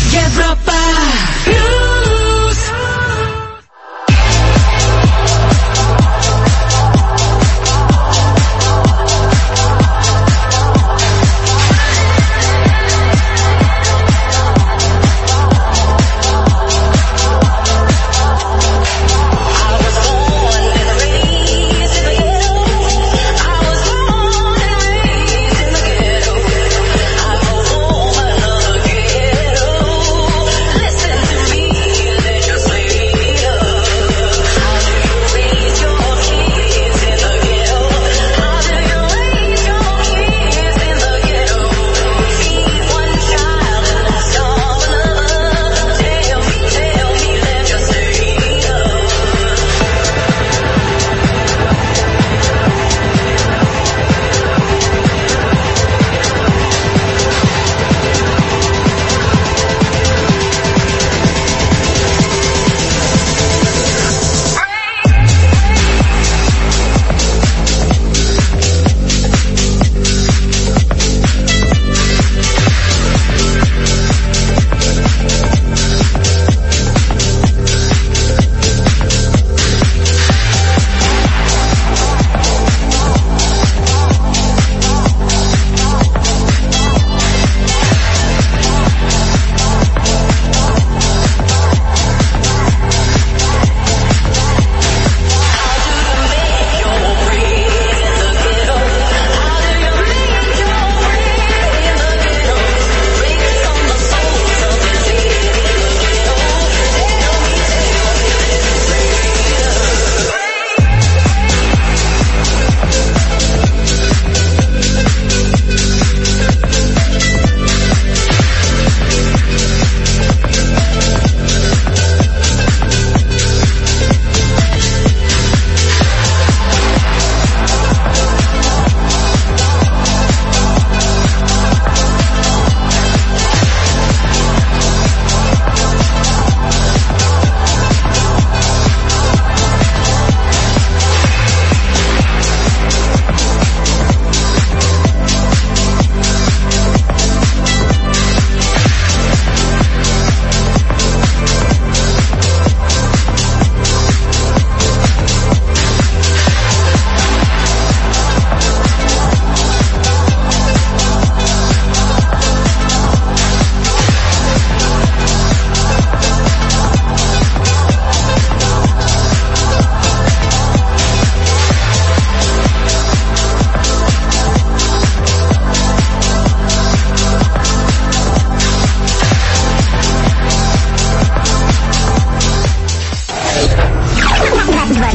Европа Плюс.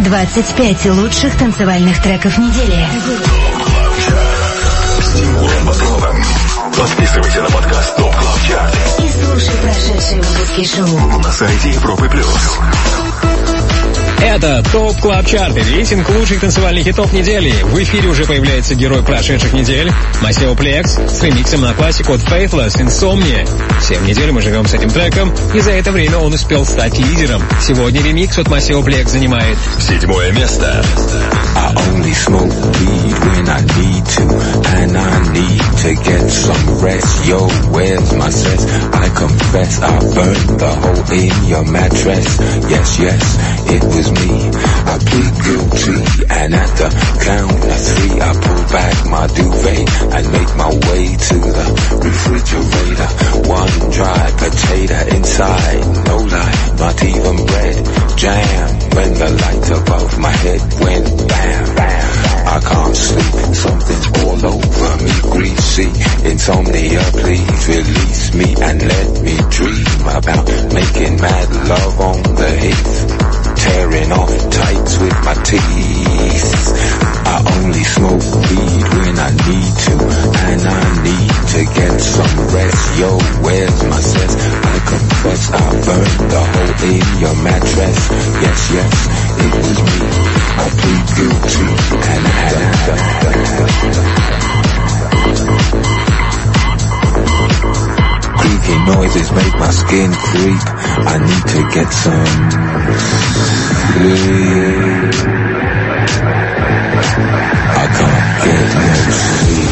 двадцать пять лучших танцевальных треков недели. С Тимуром Бодровым. Подписывайся на подкаст Топ Клаб Чарт. И слушай прошедшие выпуски шоу на сайте Европы Плюс. Это ТОП Клаб Чарты, рейтинг лучших танцевальных хитов недели. В эфире уже появляется герой прошедших недель Maceo Plex с ремиксом на классику от Faithless Insomnia. Семь недель мы живем с этим треком, и за это время он успел стать лидером. Сегодня ремикс от Maceo Plex занимает седьмое место. I only smoke weed when I need to, and I need to get some rest. Yo, where's my sense? I confess I burned the hole in your mattress. Yes, yes, it was me. I plead guilty, and at the count of three, I pull back my duvet and make my way to the refrigerator. One dry potato inside, no lie, not even bread. Jam when the light above my head went bam, bam. I can't sleep, something's all over me, greasy. Insomnia, please release me and let me dream about making mad love on the heath. Tearing off tights with my teeth. I only smoke weed when I need to, and I need to get some rest. Yo, where's my sense? I confess I burned the hole in your mattress. Yes, yes, it was me. I plead guilty, and I creaky noises make my skin creep. I need to get some sleep. I can't get no sleep.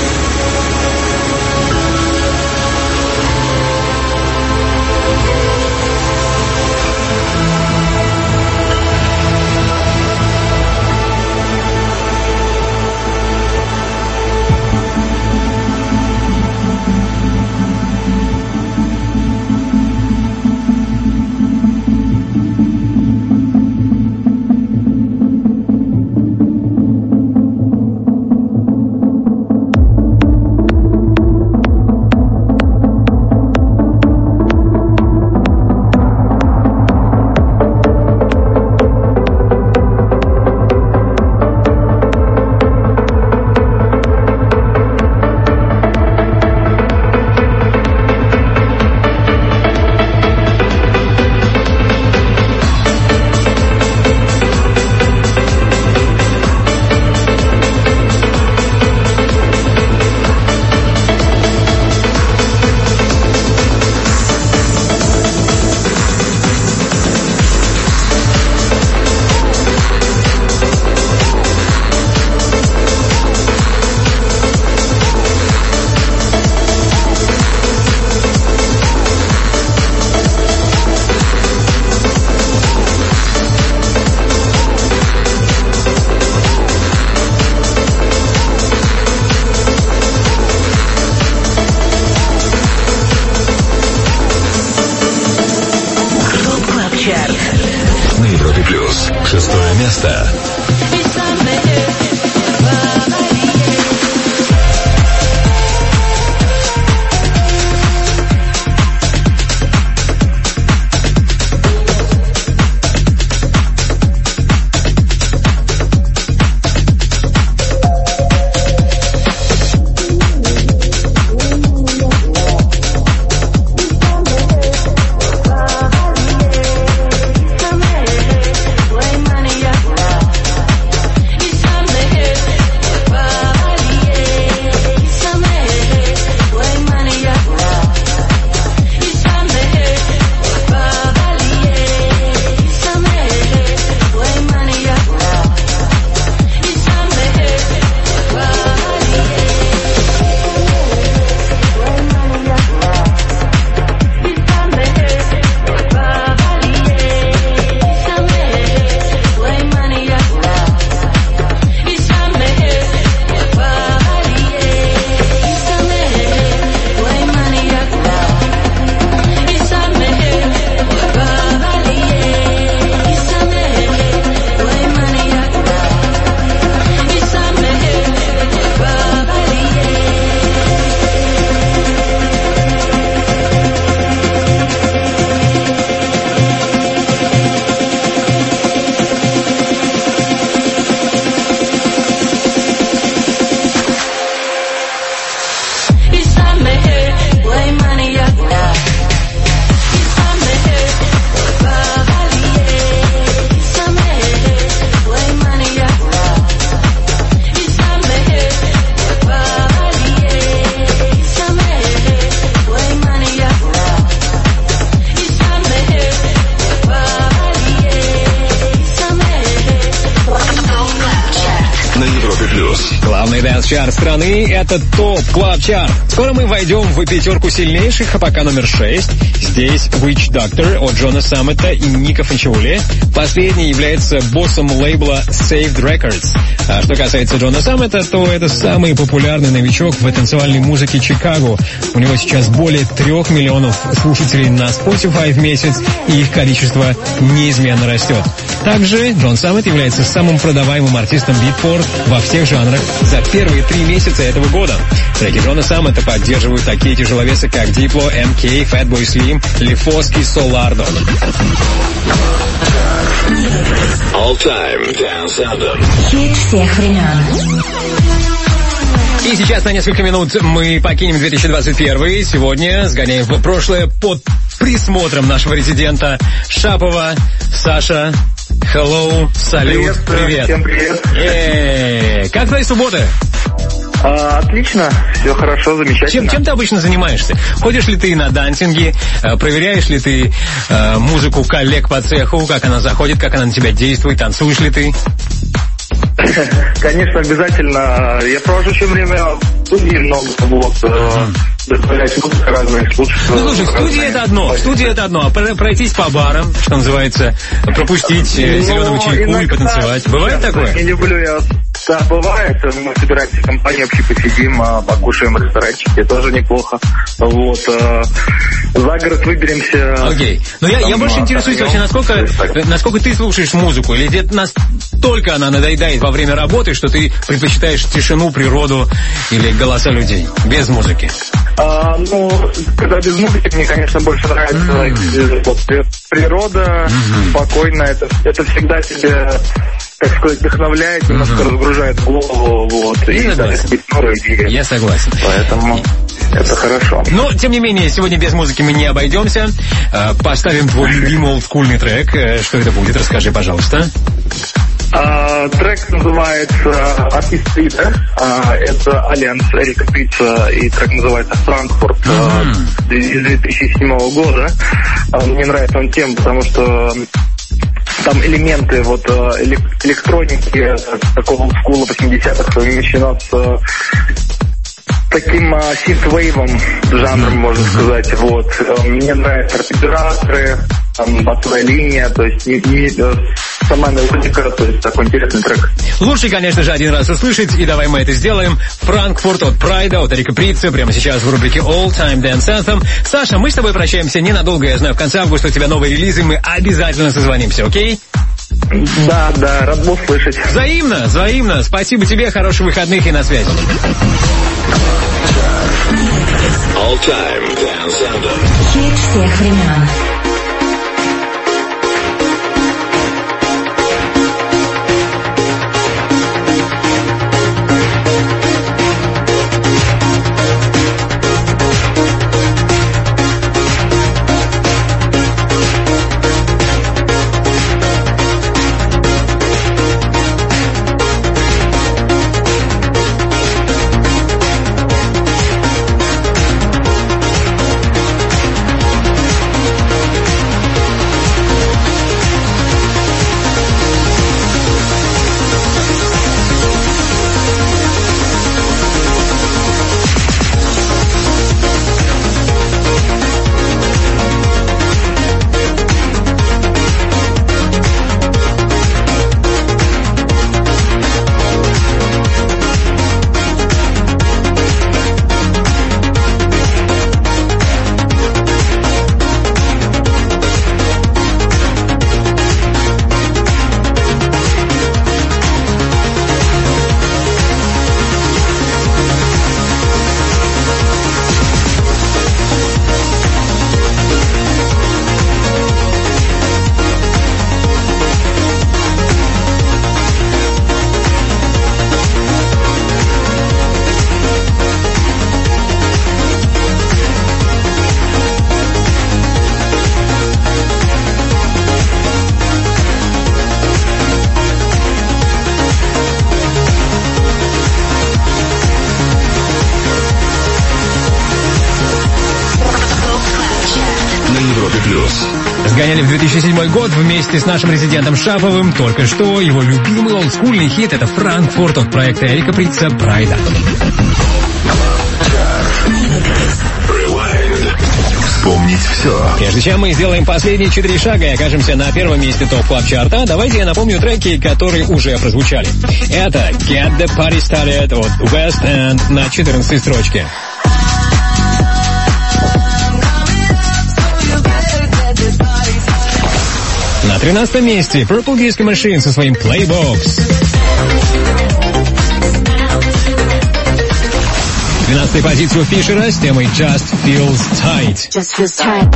Шестое место. It's time to hit Главный дэнс-чарт страны — это ТОП Клаб Чарт. Скоро мы войдем в пятерку сильнейших, а пока номер шесть. Здесь Witch Doctor от Джона Саммета и Ника Фанчиули. Последний является боссом лейбла Saved Records. А что касается Джона Саммета, то это самый популярный новичок в танцевальной музыке Чикаго. У него сейчас более трех миллионов слушателей на Spotify в месяц, и их количество неизменно растет. Также Джон Саммет является самым продаваемым артистом Beatport во всех жанрах за первые три месяца этого года. Треки Джона Саммета поддерживают такие тяжеловесы, как Diplo, эм кей, Fatboy Slim, Лифоски, Солардо. All Time Dance Anthem. Хит всех времен. И сейчас на несколько минут мы покинем две тысячи двадцать первый. Сегодня сгоняем в прошлое под присмотром нашего резидента Шапова. Саша, hello, салют, привет. Привет. Всем привет. Е-е-е. Как твои субботы? А, отлично, все хорошо, замечательно. Чем, чем ты обычно занимаешься? Ходишь ли ты на дансинги? Проверяешь ли ты э, музыку коллег по цеху? Как она заходит, как она на тебя действует? Танцуешь ли ты? Конечно, обязательно. Я провожу еще время в студии много, вот, доставлять музыку разные, слушать. Ну, слушай, студия это одно, студия это одно, а пройтись по барам, что называется, пропустить ну, зеленого чайку и потанцевать. Бывает такое? Не люблю я. Да, бывает. Мы собираемся в компании, вообще посидим, покушаем в ресторанчике, тоже неплохо. Вот. За город выберемся. Окей. Но я, я больше интересуюсь вообще, насколько, насколько ты слушаешь музыку, или где-то настолько она надоедает во время работы, что ты предпочитаешь тишину, природу или голоса людей, без музыки? А, ну, когда без музыки, мне, конечно, больше нравится mm-hmm. вот, природа, mm-hmm. спокойно, это, это всегда тебе, как сказать, вдохновляет, mm-hmm. немножко разгружает голову, вот, и дарит новые идеи. Я согласен. Поэтому это хорошо. Но, тем не менее, сегодня без музыки мы не обойдемся. Поставим твой любимый олдскульный трек. Что это будет? Расскажи, пожалуйста. А, трек называется «Артист Лида». А, это Альянс Эрика Прица, и трек называется «Франкфурт» mm-hmm. а, из две тысячи седьмого года. А, мне нравится он тем, потому что там элементы вот электроники такого олдскула восьмидесятых совмещено с таким а, синт-вейвом жанром, можно сказать. Вот. Мне нравятся арпеджиаторы, там, басовая линия, то есть не, не, сама мелодика, то есть такой интересный трек. Лучше, конечно же, один раз услышать, и давай мы это сделаем. «Франкфурт» от Прайда, от Эрика Прица, прямо сейчас в рубрике All Time Dance Anthem. Саша, мы с тобой прощаемся ненадолго, я знаю, в конце августа у тебя новые релизы, мы обязательно созвонимся, окей? Да, да, рад был слышать. Взаимно, взаимно. Спасибо тебе, хороших выходных и на связи. All Time Dance Anthem. Хит всех времен. Изгоняли в две тысячи седьмой год вместе с нашим резидентом Шаповым. Только что его любимый олдскульный хит — это «Франкфурт» от проекта Эрика Притца «Прайда». Вспомнить все. Прежде чем мы сделаем последние четыре шага и окажемся на первом месте топ клаб чарта, давайте я напомню треки, которые уже прозвучали. Это Get the Party Started от West End на четырнадцатой строчке. На тринадцатом месте Purple Disco Machine со своим Playbox. двенадцатую позицию Фишера с темой Just Feels Tight. Just feels tight.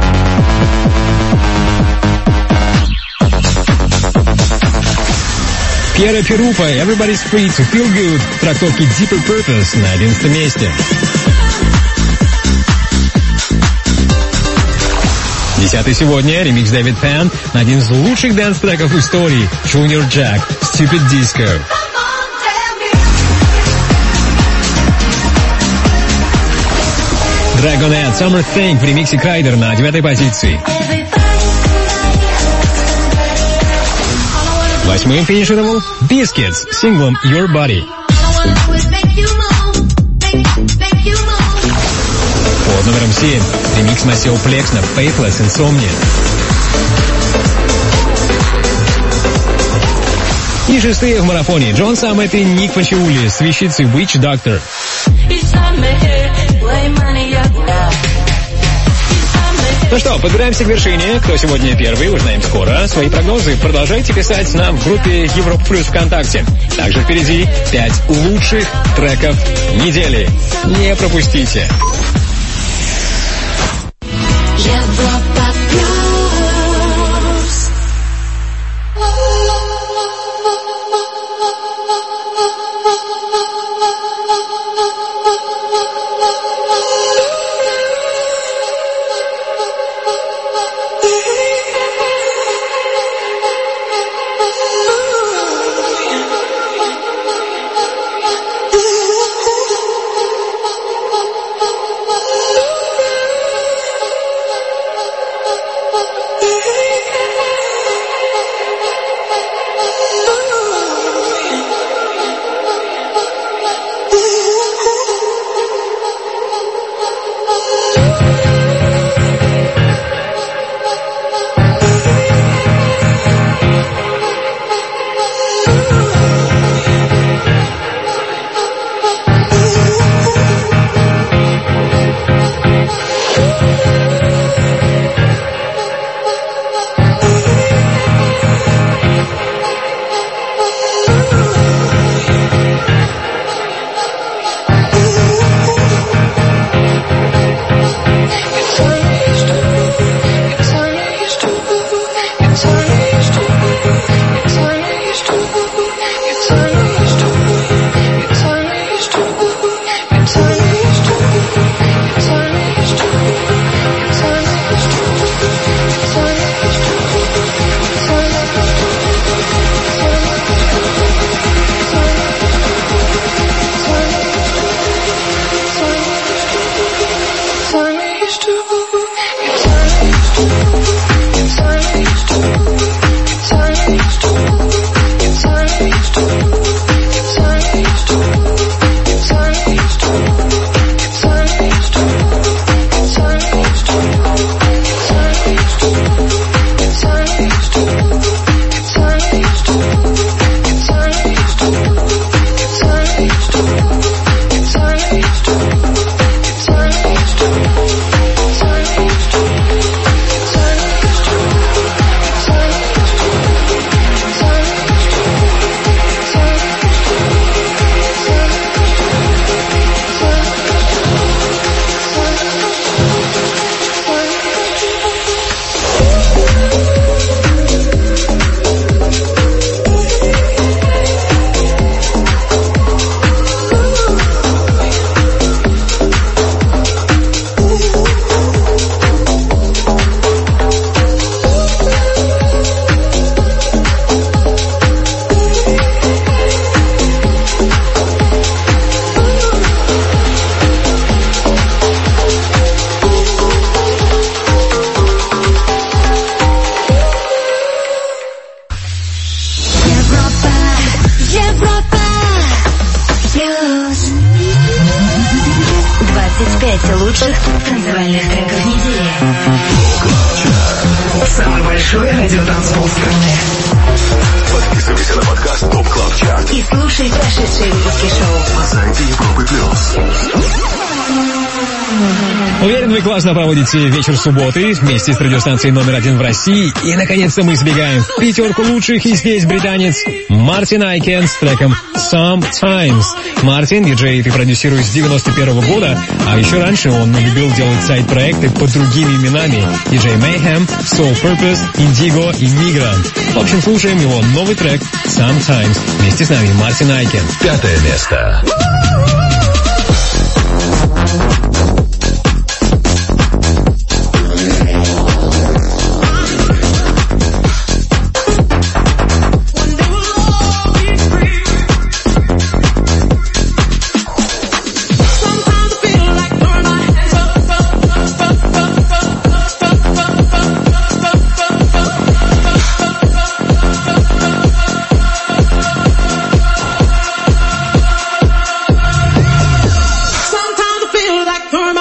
Пьера Перупа Everybody's Free to Feel Good в трактовке Deeper Purpose на одиннадцатом месте. Десятый сегодня ремикс Дэвид Пен на один из лучших дэнс-треков в истории Junior Jack Stupid Disco. Dragonette Summer Thing в ремиксе Крайдер на девятой позиции. Восьмым финишировал Biscuits с синглом Your Body. Под номером семь ремикс Maceo Plex на Faithless Insomnia. И шестые в марафоне Джон Саммет и Ник Пачиули с вещицей Witch Doctor. Ну что, подбираемся к вершине. Кто сегодня первый, узнаем скоро. Свои прогнозы продолжайте писать нам в группе Европа Плюс ВКонтакте. Также впереди пять лучших треков недели. Не пропустите. Европа Плюс. большой радиотанцпол страны. Подписывайся на подкаст Топ Клаб Чарт И слушай прошедшие выпуски шоу на сайте Европы Плюс. Уверен, вы классно проводите вечер субботы вместе с радиостанцией номер один в России. И, наконец-то, мы сбегаем в пятерку лучших. И здесь британец Мартин Айкен с треком Sometimes. Мартин, диджей, ты продюсируешь с девяносто первого года, а еще раньше он любил делать сайт-проекты под другими именами. диджей Mayhem, Soul Purpose, Indigo и Migrant. В общем, слушаем его новый трек Sometimes. Вместе с нами Мартин Айкен. Пятое место. Sometimes I feel like throwing my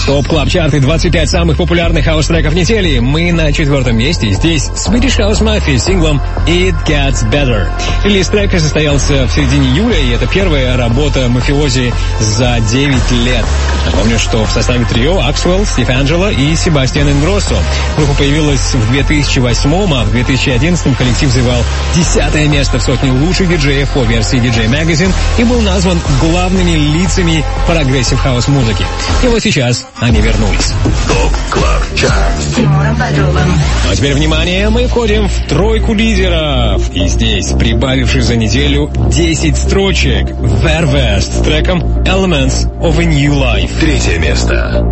Топ Клаб Чарты, двадцать пять самых популярных хаус-треков недели. Мы на четвертом месте. Здесь Swedish House Mafia с синглом It Gets Better. Релиз трека состоялся в середине июля, и это первая работа мафиози за девять лет. Напомню, что в составе трио Аксвелл, Стив Анджело и Себастьян Ингроссо. Группа появилась в две тысячи восьмом, а в две тысячи одиннадцатом коллектив завоевал десятое место в сотне лучших диджеев по версии ди джей Magazine и был назван главными лицами прогрессив хаус-музыки. И вот сейчас они вернулись. Топ Клаб Чарт. Тимуром Бодровым. А теперь, внимание, мы входим в тройку лидеров. И здесь, прибавивший за неделю десять строчек, Vervest с треком Elements of a New Life. Третье место.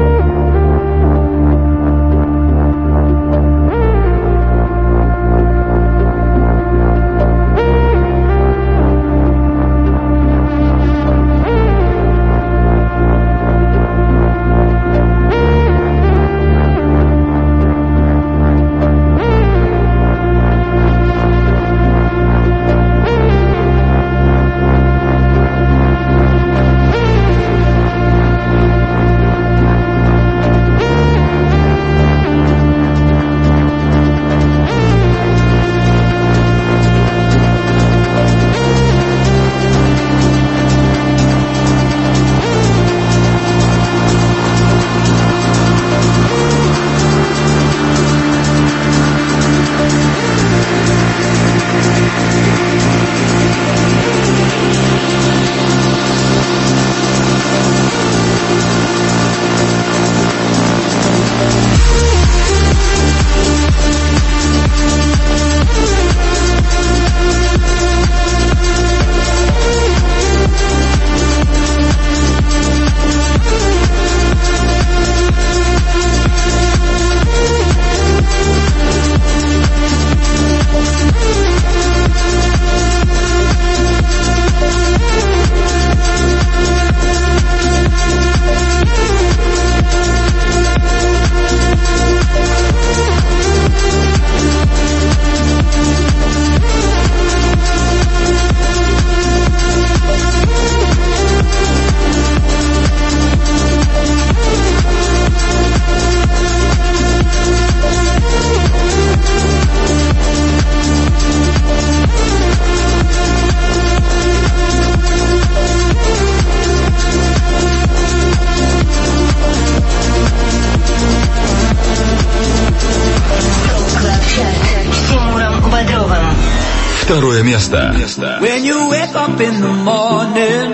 Второе место. When you wake up in the morning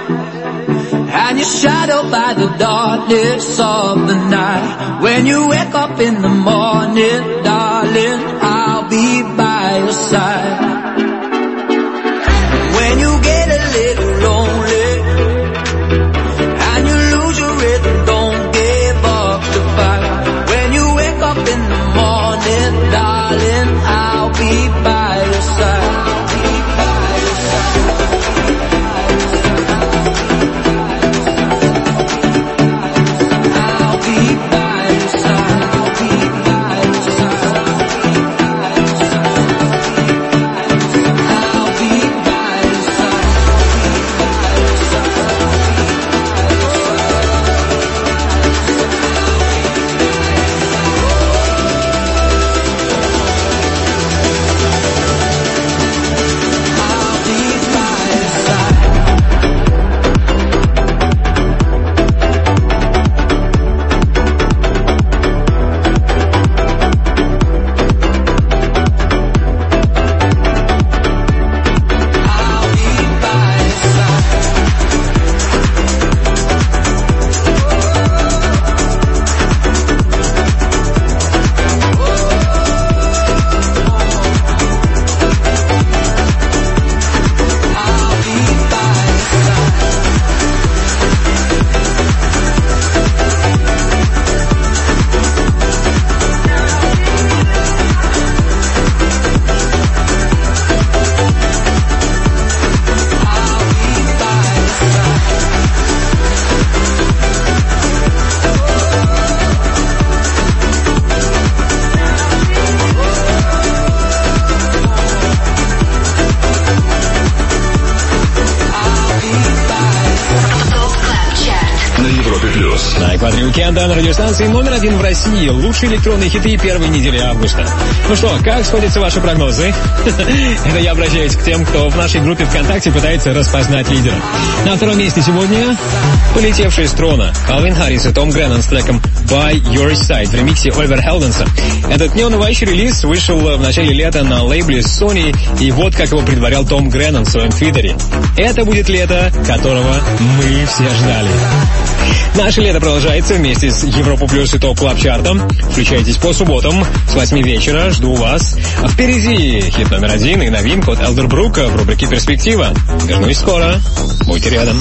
and you're shadowed by the darkness of the night. When you wake up in the morning, darling, I'll be by your side. When you get a little lonely and you lose your rhythm, don't give up the fight. When you wake up in the morning, darling, I'll be by your side. Радио Уикенда на радиостанции номер один в России. Лучшие электронные хиты первой недели августа. Ну что, как сходятся ваши прогнозы? Это я обращаюсь к тем, кто в нашей группе ВКонтакте пытается распознать лидера. На втором месте сегодня полетевший с трона Калвин Харрис и Том Греннон с треком By Your Side в ремиксе Оливера Хелденса. Этот неунывающий релиз вышел в начале лета на лейбле Sony, и вот как его предварял Том Греннон в своем твиттере. Это будет лето, которого мы все ждали. Наше лето продолжается вместе с Европа Плюс и Топ Клаб Чартом. Включайтесь по субботам с восьми вечера. Жду вас. А впереди хит номер один и новинка от Элдербрука в рубрике «Перспектива». Вернусь скоро. Будьте рядом.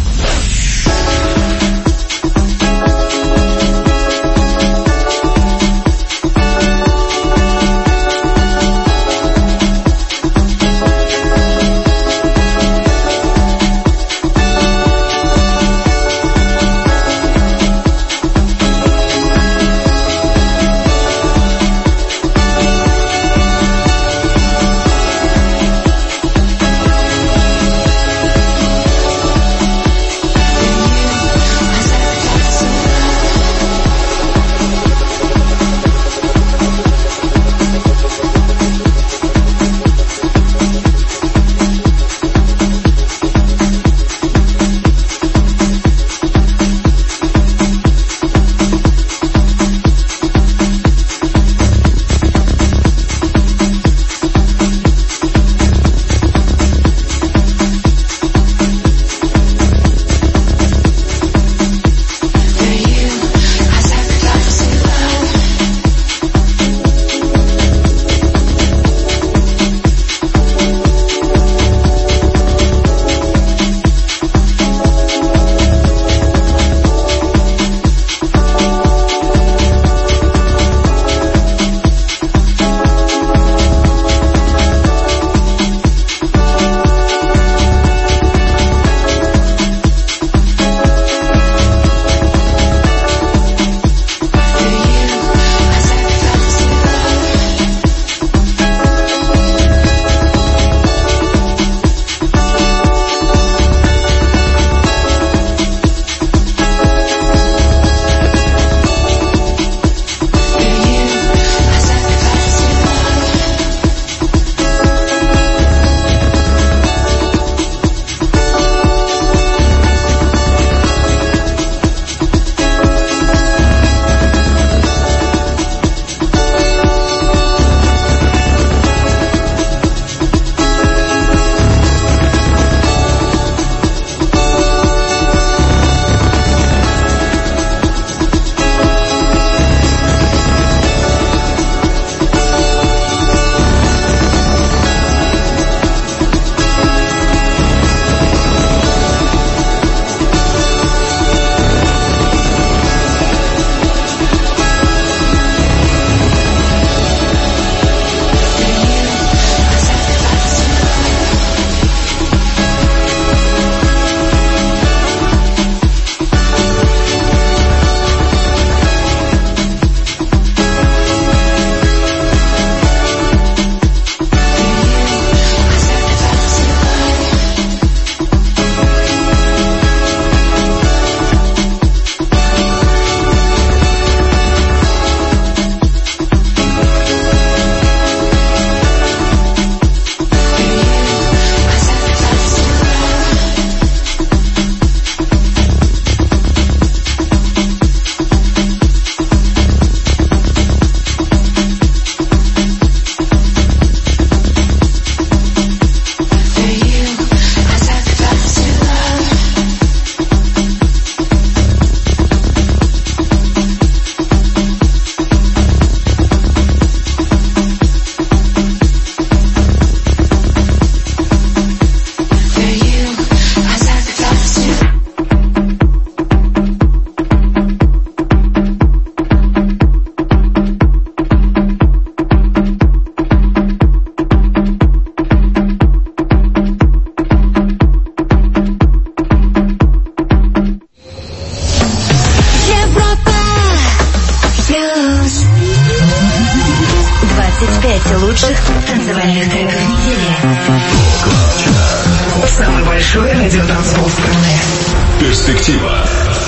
лучших танцевальных треков недели. Самый большой радиотанцпол страны. Перспектива.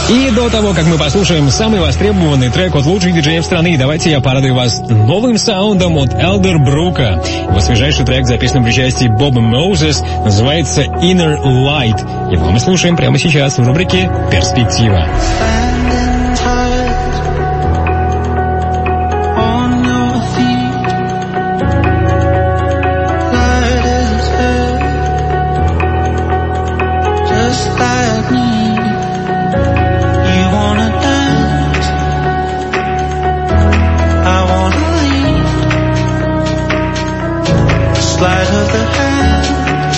И до того, как мы послушаем самый востребованный трек от лучших диджеев страны, давайте я порадую вас новым саундом от Элдербрука. Его свежайший трек записан при участии Боба Моузес, называется Inner Light. Его мы слушаем прямо сейчас в рубрике «Перспектива». Sleight of the hand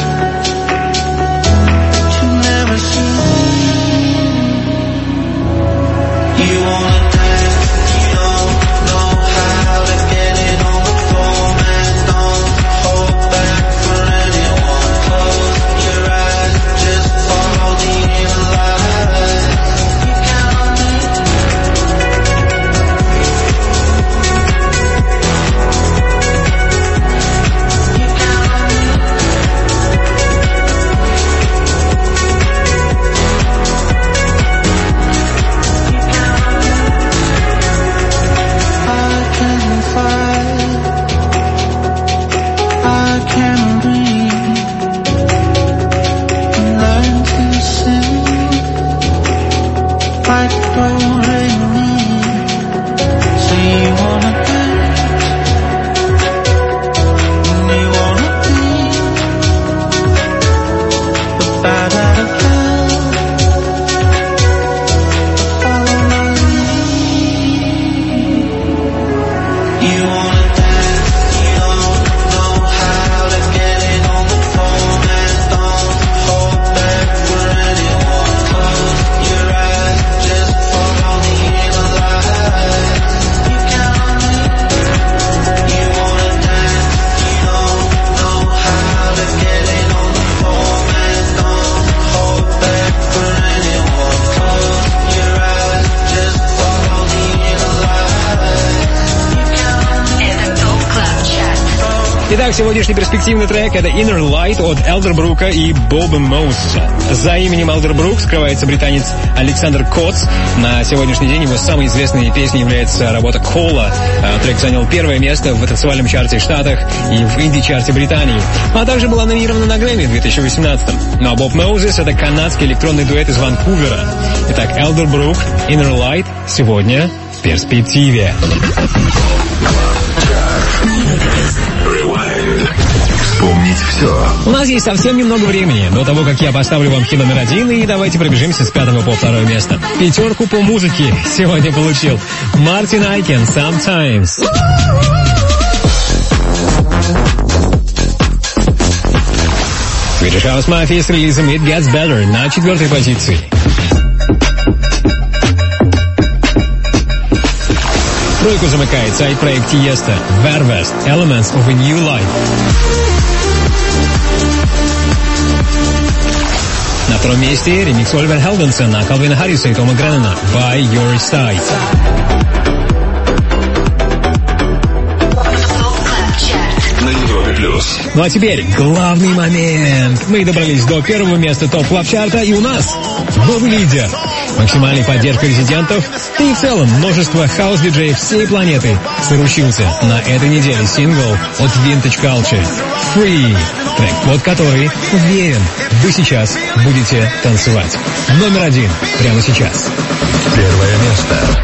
that you never seen. You wanna dance, you don't know how to get it on the floor, man. Don't hold back for anyone. Close your eyes, just follow the inner light. You count on me. Итак, сегодняшний перспективный трек — это Inner Light от Элдербрука и Боба Моузеса. За именем Элдербрук скрывается британец Александр Котс. На сегодняшний день его самой известной песней является работа Кола. Трек занял первое место в танцевальном чарте в Штатах и в инди-чарте Британии, а также была номинирована на Грэмми в две тысячи восемнадцатом. Ну а Боб Моузес — это канадский электронный дуэт из Ванкувера. Итак, Элдербрук, Inner Light сегодня в перспективе. Вспомнить все. У нас есть совсем немного времени до того, как я поставлю вам хит номер один, и давайте пробежимся с пятого по второе место. Пятерку по музыке сегодня получил Мартин Айкен «Sometimes». Swedish House Mafia с релизом It Gets Better на четвертой позиции. Тройку замыкает сайт-проект Тиеста Vervest Elements of a New Life. На втором месте ремикс Оливера Хелденсона, Калвина Харриса и Тома Греннона By Your Side. На Европе плюс. Ну а теперь главный момент. Мы добрались до первого места топ клаб чарта, и у нас новый лидер. Максимальной поддержкой резидентов и в целом множество хаус-диджеев всей планеты заручился на этой неделе сингл от Vintage Culture Free, трек, под который, уверен, вы сейчас будете танцевать. Номер один прямо сейчас. Первое место.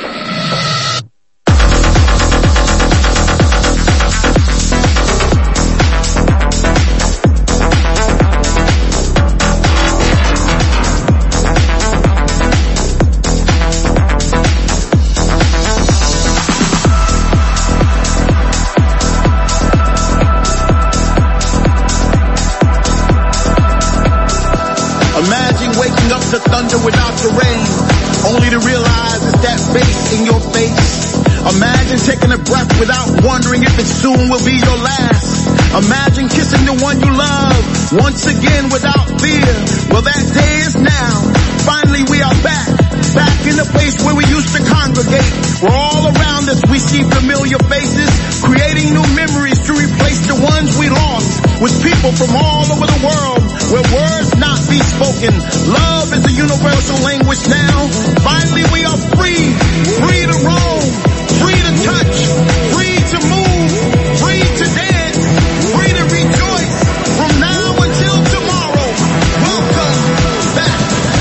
Without the rain, only to realize it's that bass in your face. Imagine taking a breath without wondering if it soon will be your last. Imagine kissing the one you love once again without fear. Well, that day is now. Finally we are back, back in the place where we used to congregate. We're all around us, we see familiar faces, creating new memories to replace the ones we lost. With people from all over the world, where words not be spoken. Love is a universal universal language now. Finally we are free, free to roam, free to touch, free to move, free to dance, free to rejoice from now until tomorrow. Welcome back.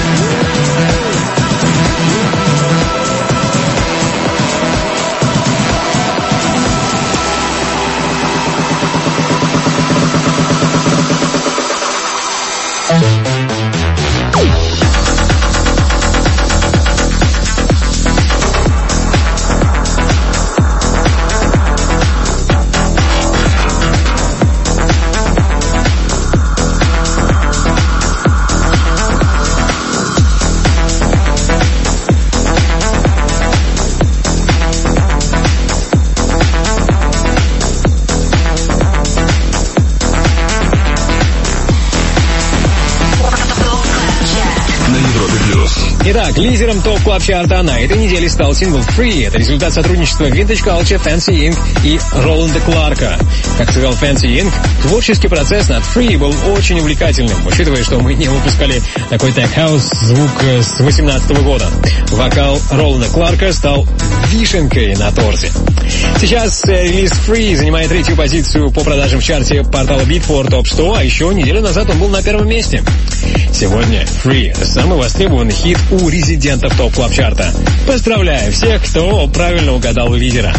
Итак, лидером топ-клаб-чарта на этой неделе стал сингл «Free». Это результат сотрудничества Vintage Culture, Fancy инк и Роланда Кларка. Как сказал Fancy инк, творческий процесс над «Free» был очень увлекательным, учитывая, что мы не выпускали такой тег-хаус звук с восемнадцатого года. Вокал Роланда Кларка стал вишенкой на торте. Сейчас релиз «Free» занимает третью позицию по продажам в чарте портала Beatport топ сто, а еще неделю назад он был на первом месте. Сегодня «Free» — это самый востребованный хит у резидентов топ-клаб-чарта. Поздравляю всех, кто правильно угадал лидера.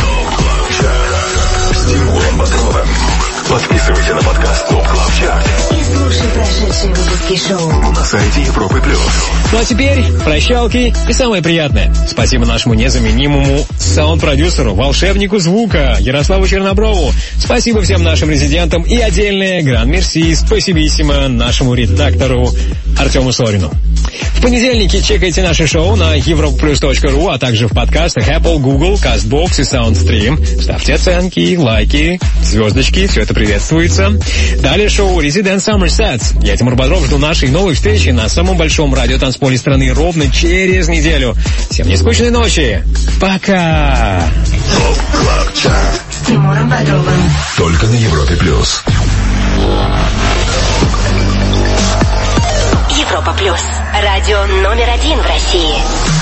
С Тимуром Бодровым. Подписывайся на подкаст Топ Клаб Чарт. И слушай прошедшие выпуски шоу На сайте Европы Плюс. Ну а теперь прощалки и самое приятное. Спасибо нашему незаменимому саунд-продюсеру, волшебнику звука Ярославу Черноброву. Спасибо всем нашим резидентам и отдельное гран-мерси, спасибиссимо нашему редактору Артему Сорину. В понедельнике чекайте наше шоу на европаплюс точка ру, а также в подкастах Apple, Google, CastBox и SoundStream. Ставьте оценки, лайки, звездочки, все это приветствуется. Далее шоу Resident Summer Sets. Я, Тимур Бодров, жду нашей новой встречи на самом большом радиотанцполе страны ровно через неделю. Всем нескучной ночи. Пока! Топ Клаб Чарт с Тимуром Бодровым. Только на Европе Плюс. Европа Плюс. Радио номер один в России.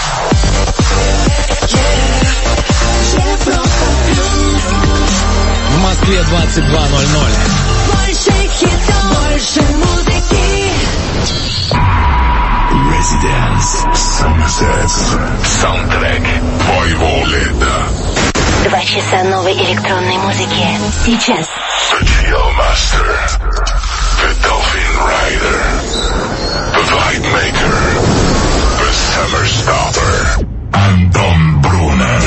В Москве двадцать два ноль ноль. Больше хитов, больше музыки. Residence Summer Sets. Саундтрек твоего лета. Два часа новой электронной музыки. Сейчас. The Chill Master. The Dolphin Rider. The Vibe Maker. The Summer Stopper. Антон Брунер.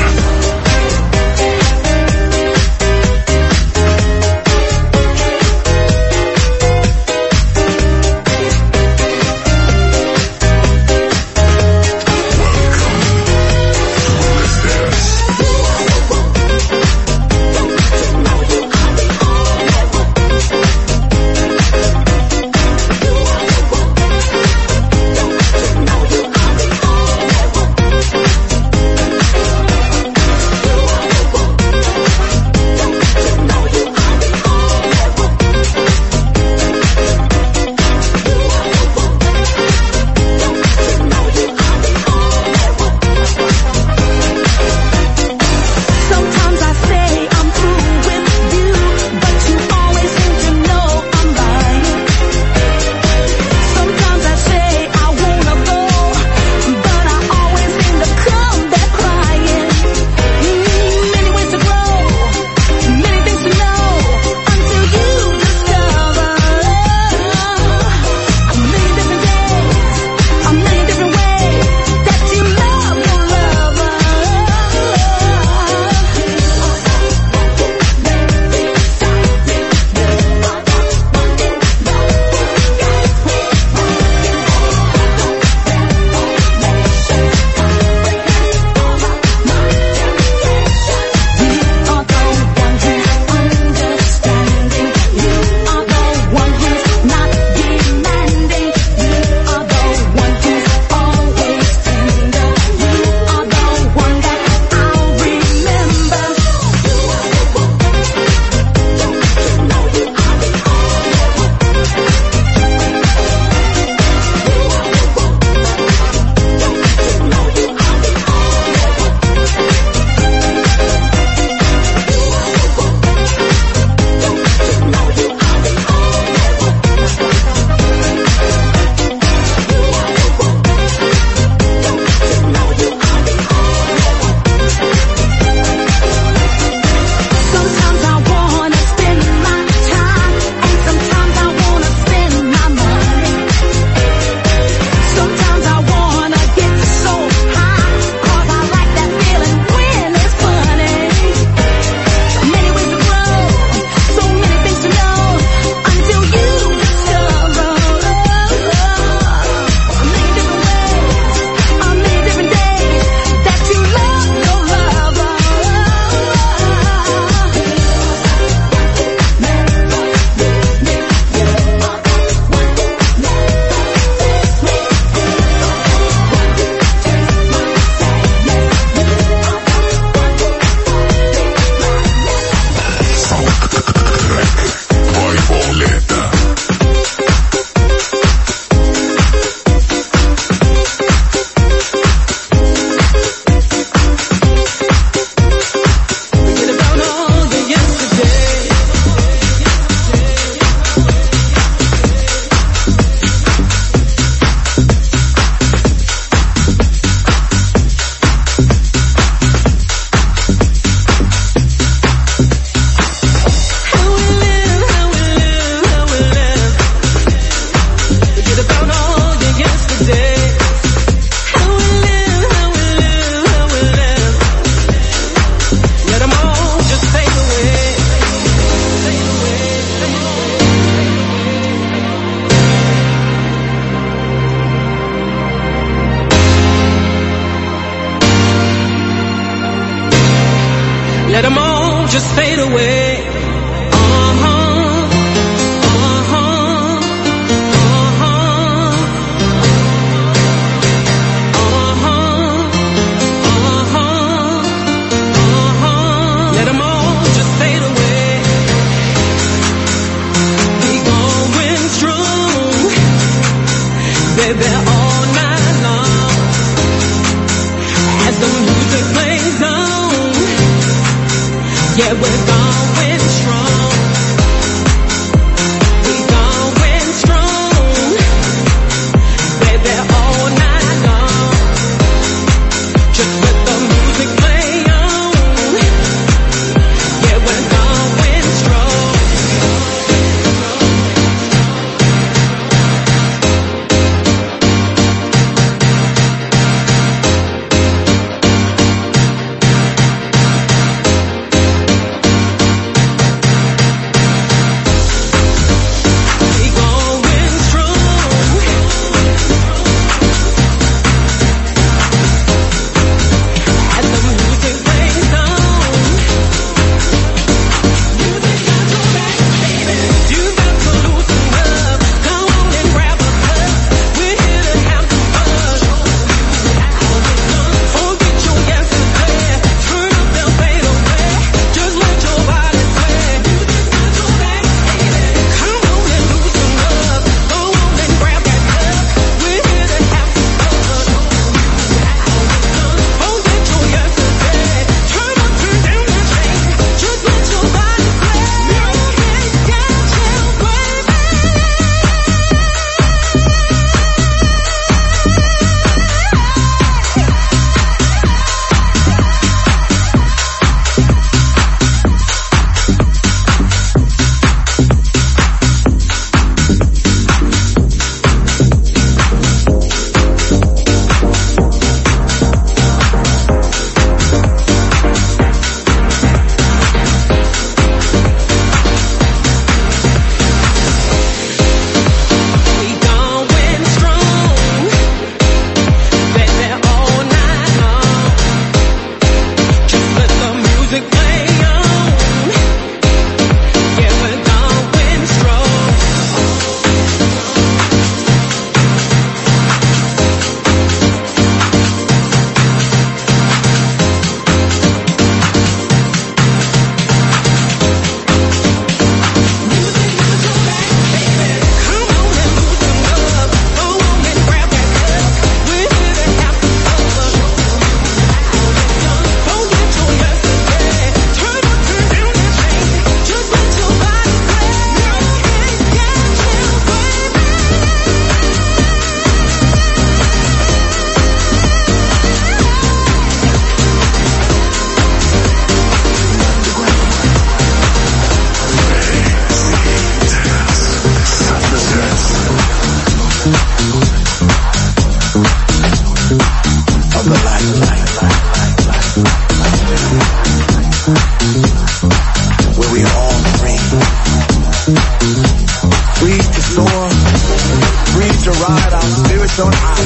ride our spirits on high.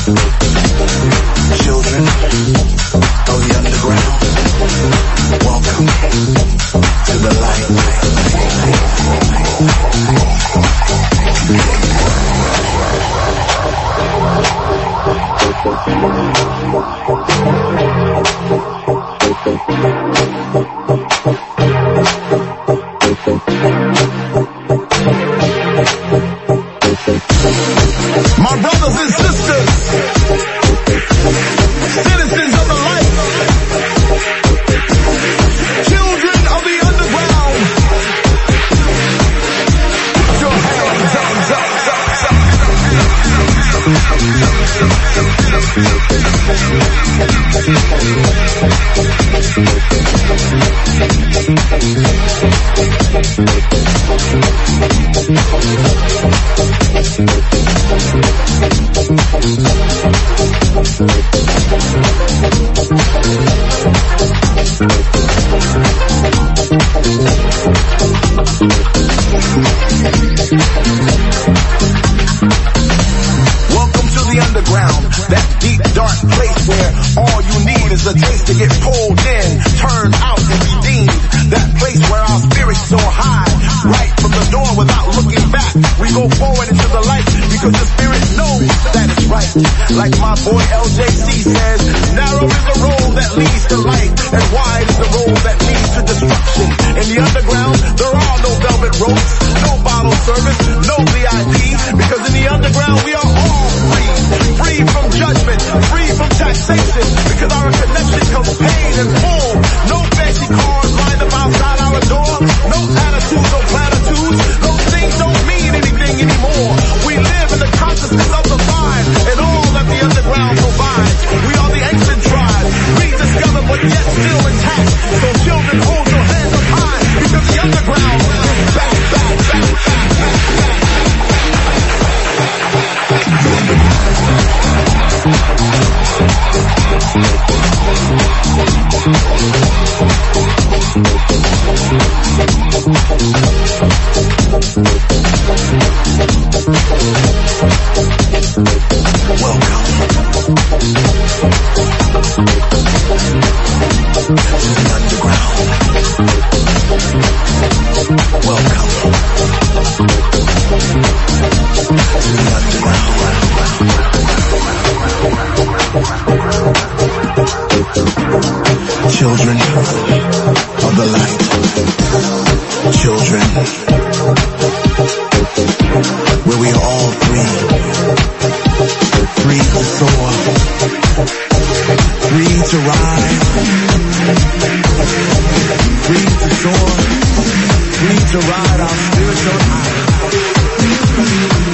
Children of the underground, welcome to the light. My brothers and sisters, citizens of the light, children of the underground, put your hands up, up, welcome to the underground, that deep dark place where all you need is a taste to get pulled in, turned out and redeemed. That place where our spirits soar high, right from the door without looking back. We go forward into the light because the spirit knows that it's right. Like my boy L J C says, narrow is the road that leads to light, and wide is the road that leads to destruction. In the underground, there are no velvet ropes, no bottle service, no V I P, because in the underground we are all free. Free from judgment, free from taxation, because our connection comes paid in full. No fancy cars lined up outside our door, no attitudes, no platitudes, those things don't mean anything anymore. We live in the consciousness of the mind, and all that the underground provides. We are the ancient tribe, rediscovered but yet still intact. So children, hold your hands up high, because the underground is back, back, back, back, back, back. Children of the light, children where we are all free, free to soar, free to rise, free to soar, free to ride our spiritual high.